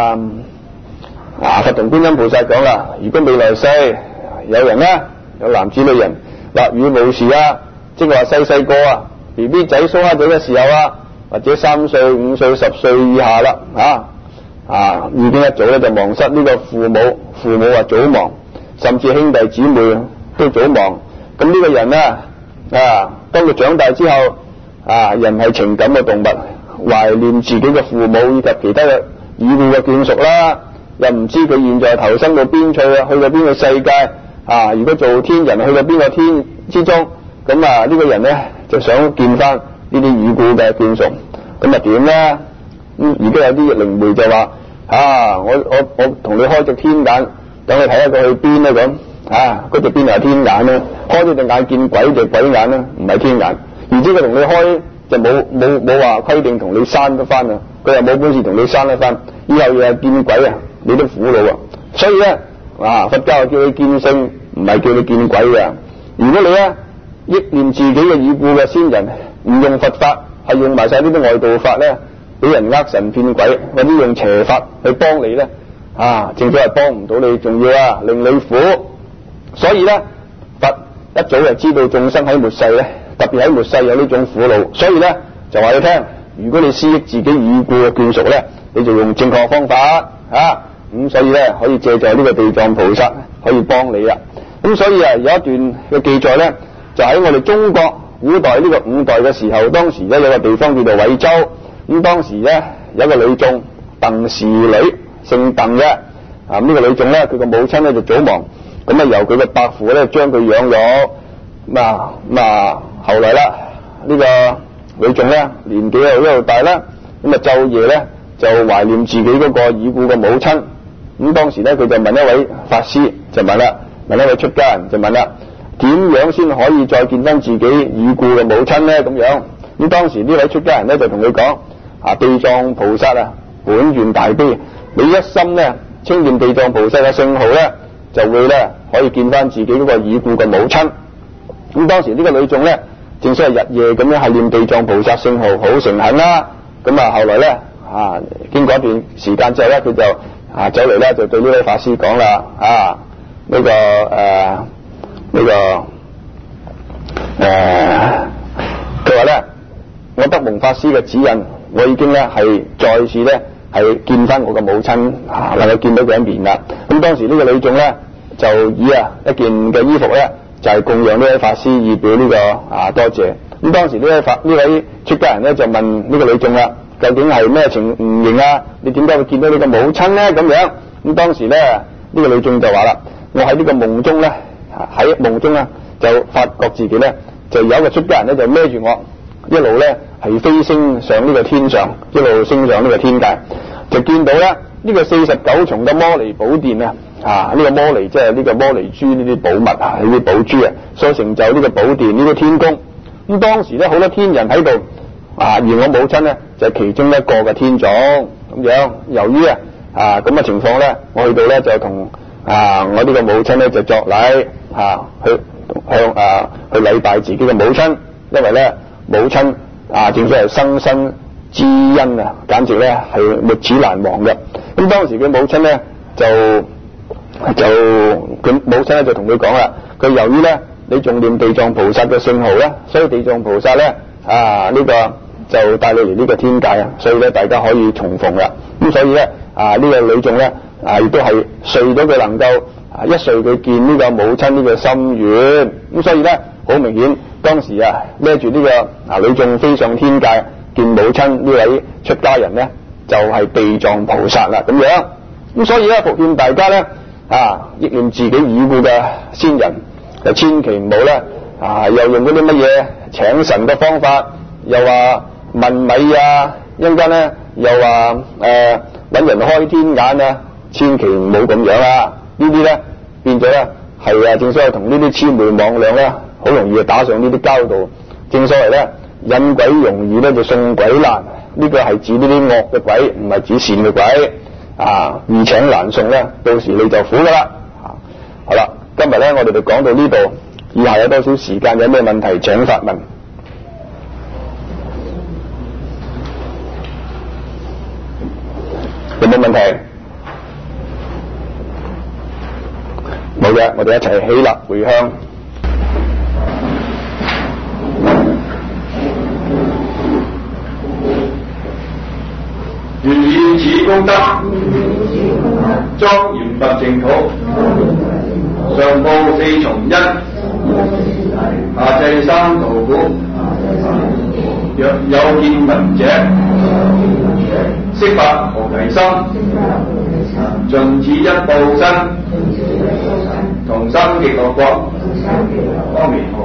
佛同觀音菩薩講啦，如果未來世有人有男子女人或與母時即係話細個啊 BB 仔蘇蝦仔嘅時候啊，或者3歲、5歲、10歲以下啦已經一早咧就忘失呢個父母啊早亡，甚至兄弟姊妹都早亡。咁呢個人咧當佢長大之後人係情感嘅動物，懷念自己嘅父母以及其他嘅已故嘅眷屬啦，又唔知佢現在投生到邊處啊，去到邊個世界如果做天人去到邊個天之中，咁呢個人咧就想見翻呢啲已故嘅眷屬，咁點咧？而家有啲靈媒就話我同你開隻天眼，等你睇下佢去邊咧咁嗰隻邊係天眼咧，開咗隻眼見鬼就鬼眼啦，唔係天眼。而且佢同你開就冇話規定同你閂得翻啊，佢又冇本事同你閂得翻，以後又係見鬼你都苦惱所以咧佛教叫你見聖，唔係叫你見鬼嘅。如果你憶念自己嘅已故嘅先人，唔用佛法，係用埋晒呢啲外道法咧，俾人呃神騙鬼，或者用邪法去幫你咧正所謂幫唔到你，仲要令你苦。所以咧佛一早就知道眾生喺末世咧，特別喺末世有呢種苦惱，所以咧就話你聽，如果你思憶自己已故嘅眷屬咧，你就用正確方法咁所以咧可以借助呢個地藏菩薩可以幫你啦。咁所以有一段嘅記載咧，就喺我哋中國古代呢個5代嘅時候，當時咧有個地方叫做惠州，咁當時咧有一個女眾鄧氏女，姓鄧嘅呢個女眾咧，佢個母親咧就早亡，咁由佢嘅伯父咧將佢養咗。後來啦呢個女眾咧年紀又一路大啦，咁晝夜咧就懷念自己嗰個已故嘅母親。咁當時咧佢就問一位法師，就問一位出家人，就問啦，點樣先可以再見翻自己已故嘅母親咧？咁樣咁當時呢位出家人咧就同佢講地藏菩薩本願大悲，你一心咧稱念地藏菩薩嘅聖號咧，就會咧可以見翻自己嗰個已故嘅母親。咁當時呢個女眾咧正所謂日夜咁樣係念地藏菩薩聖號，好誠懇啦。咁後來咧經過一段時間之後咧，佢就走嚟咧就對呢位法師講啦佢話咧，我得蒙法師嘅指引，我已經咧係再次咧係見翻我嘅母親能夠見到佢一面啦。咁當時呢個女眾咧就以一件嘅衣服咧就係供養呢位法師，以表呢個多謝。咁當時呢位出家人咧就問呢個女眾啦，究竟係咩情形你點解會見到你嘅母親咧？咁樣咁當時咧呢個女眾就話啦，我喺呢個夢中咧就發覺自己咧就有一個出家人咧就孭住我，一路咧係飛升上呢個天上，一路升上呢個天界，就見到咧呢個49重嘅摩尼寶殿呢個摩尼即係呢個摩尼珠呢啲寶物呢啲寶珠所成就呢個寶殿呢個天宮。咁當時咧好多天人喺度而我母親咧就係其中一個嘅天種咁樣。由於咁嘅情況咧，我去到咧就同我呢個母親咧就作禮去禮拜自己嘅母親，因為咧母親正所謂生身之恩簡直咧係沒齒難忘嘅。咁當時佢母親咧佢母親咧就同佢講啦，佢由於咧你仲念地藏菩薩嘅聖號咧，所以地藏菩薩咧呢個就帶你嚟呢個天界所以咧大家可以重逢啦。咁所以咧呢個女眾咧亦都係遂咗佢能夠一遂佢見呢個母親呢個心願。咁所以咧好明顯當時孭住呢個女眾飛上天界見母親呢位出家人咧就係地藏菩薩啦咁樣。咁所以咧奉勸大家咧憶念自己已故嘅先人，就千祈唔好咧又用嗰啲乜嘢請神嘅方法，又話問米一陣間咧又話搵人開天眼千祈唔好咁樣啦。呢啲咧變咗咧係正所謂同呢啲魑魅魍魎咧好容易打上呢啲交道。正所謂咧引鬼容易咧就送鬼難，呢個係指呢啲惡嘅鬼，唔係指善嘅鬼易請難送咧，到時你就苦噶啦。好啦，今日咧我哋就講到呢度，以下有多少時間，有咩問題請發問。有冇問題？冇嘅，我哋一齊起立回向。 願以此功德莊嚴佛淨土，上報四重恩，下濟三途苦。若有見聞者，悉發菩提心，盡此一報身，同生極樂國。阿彌。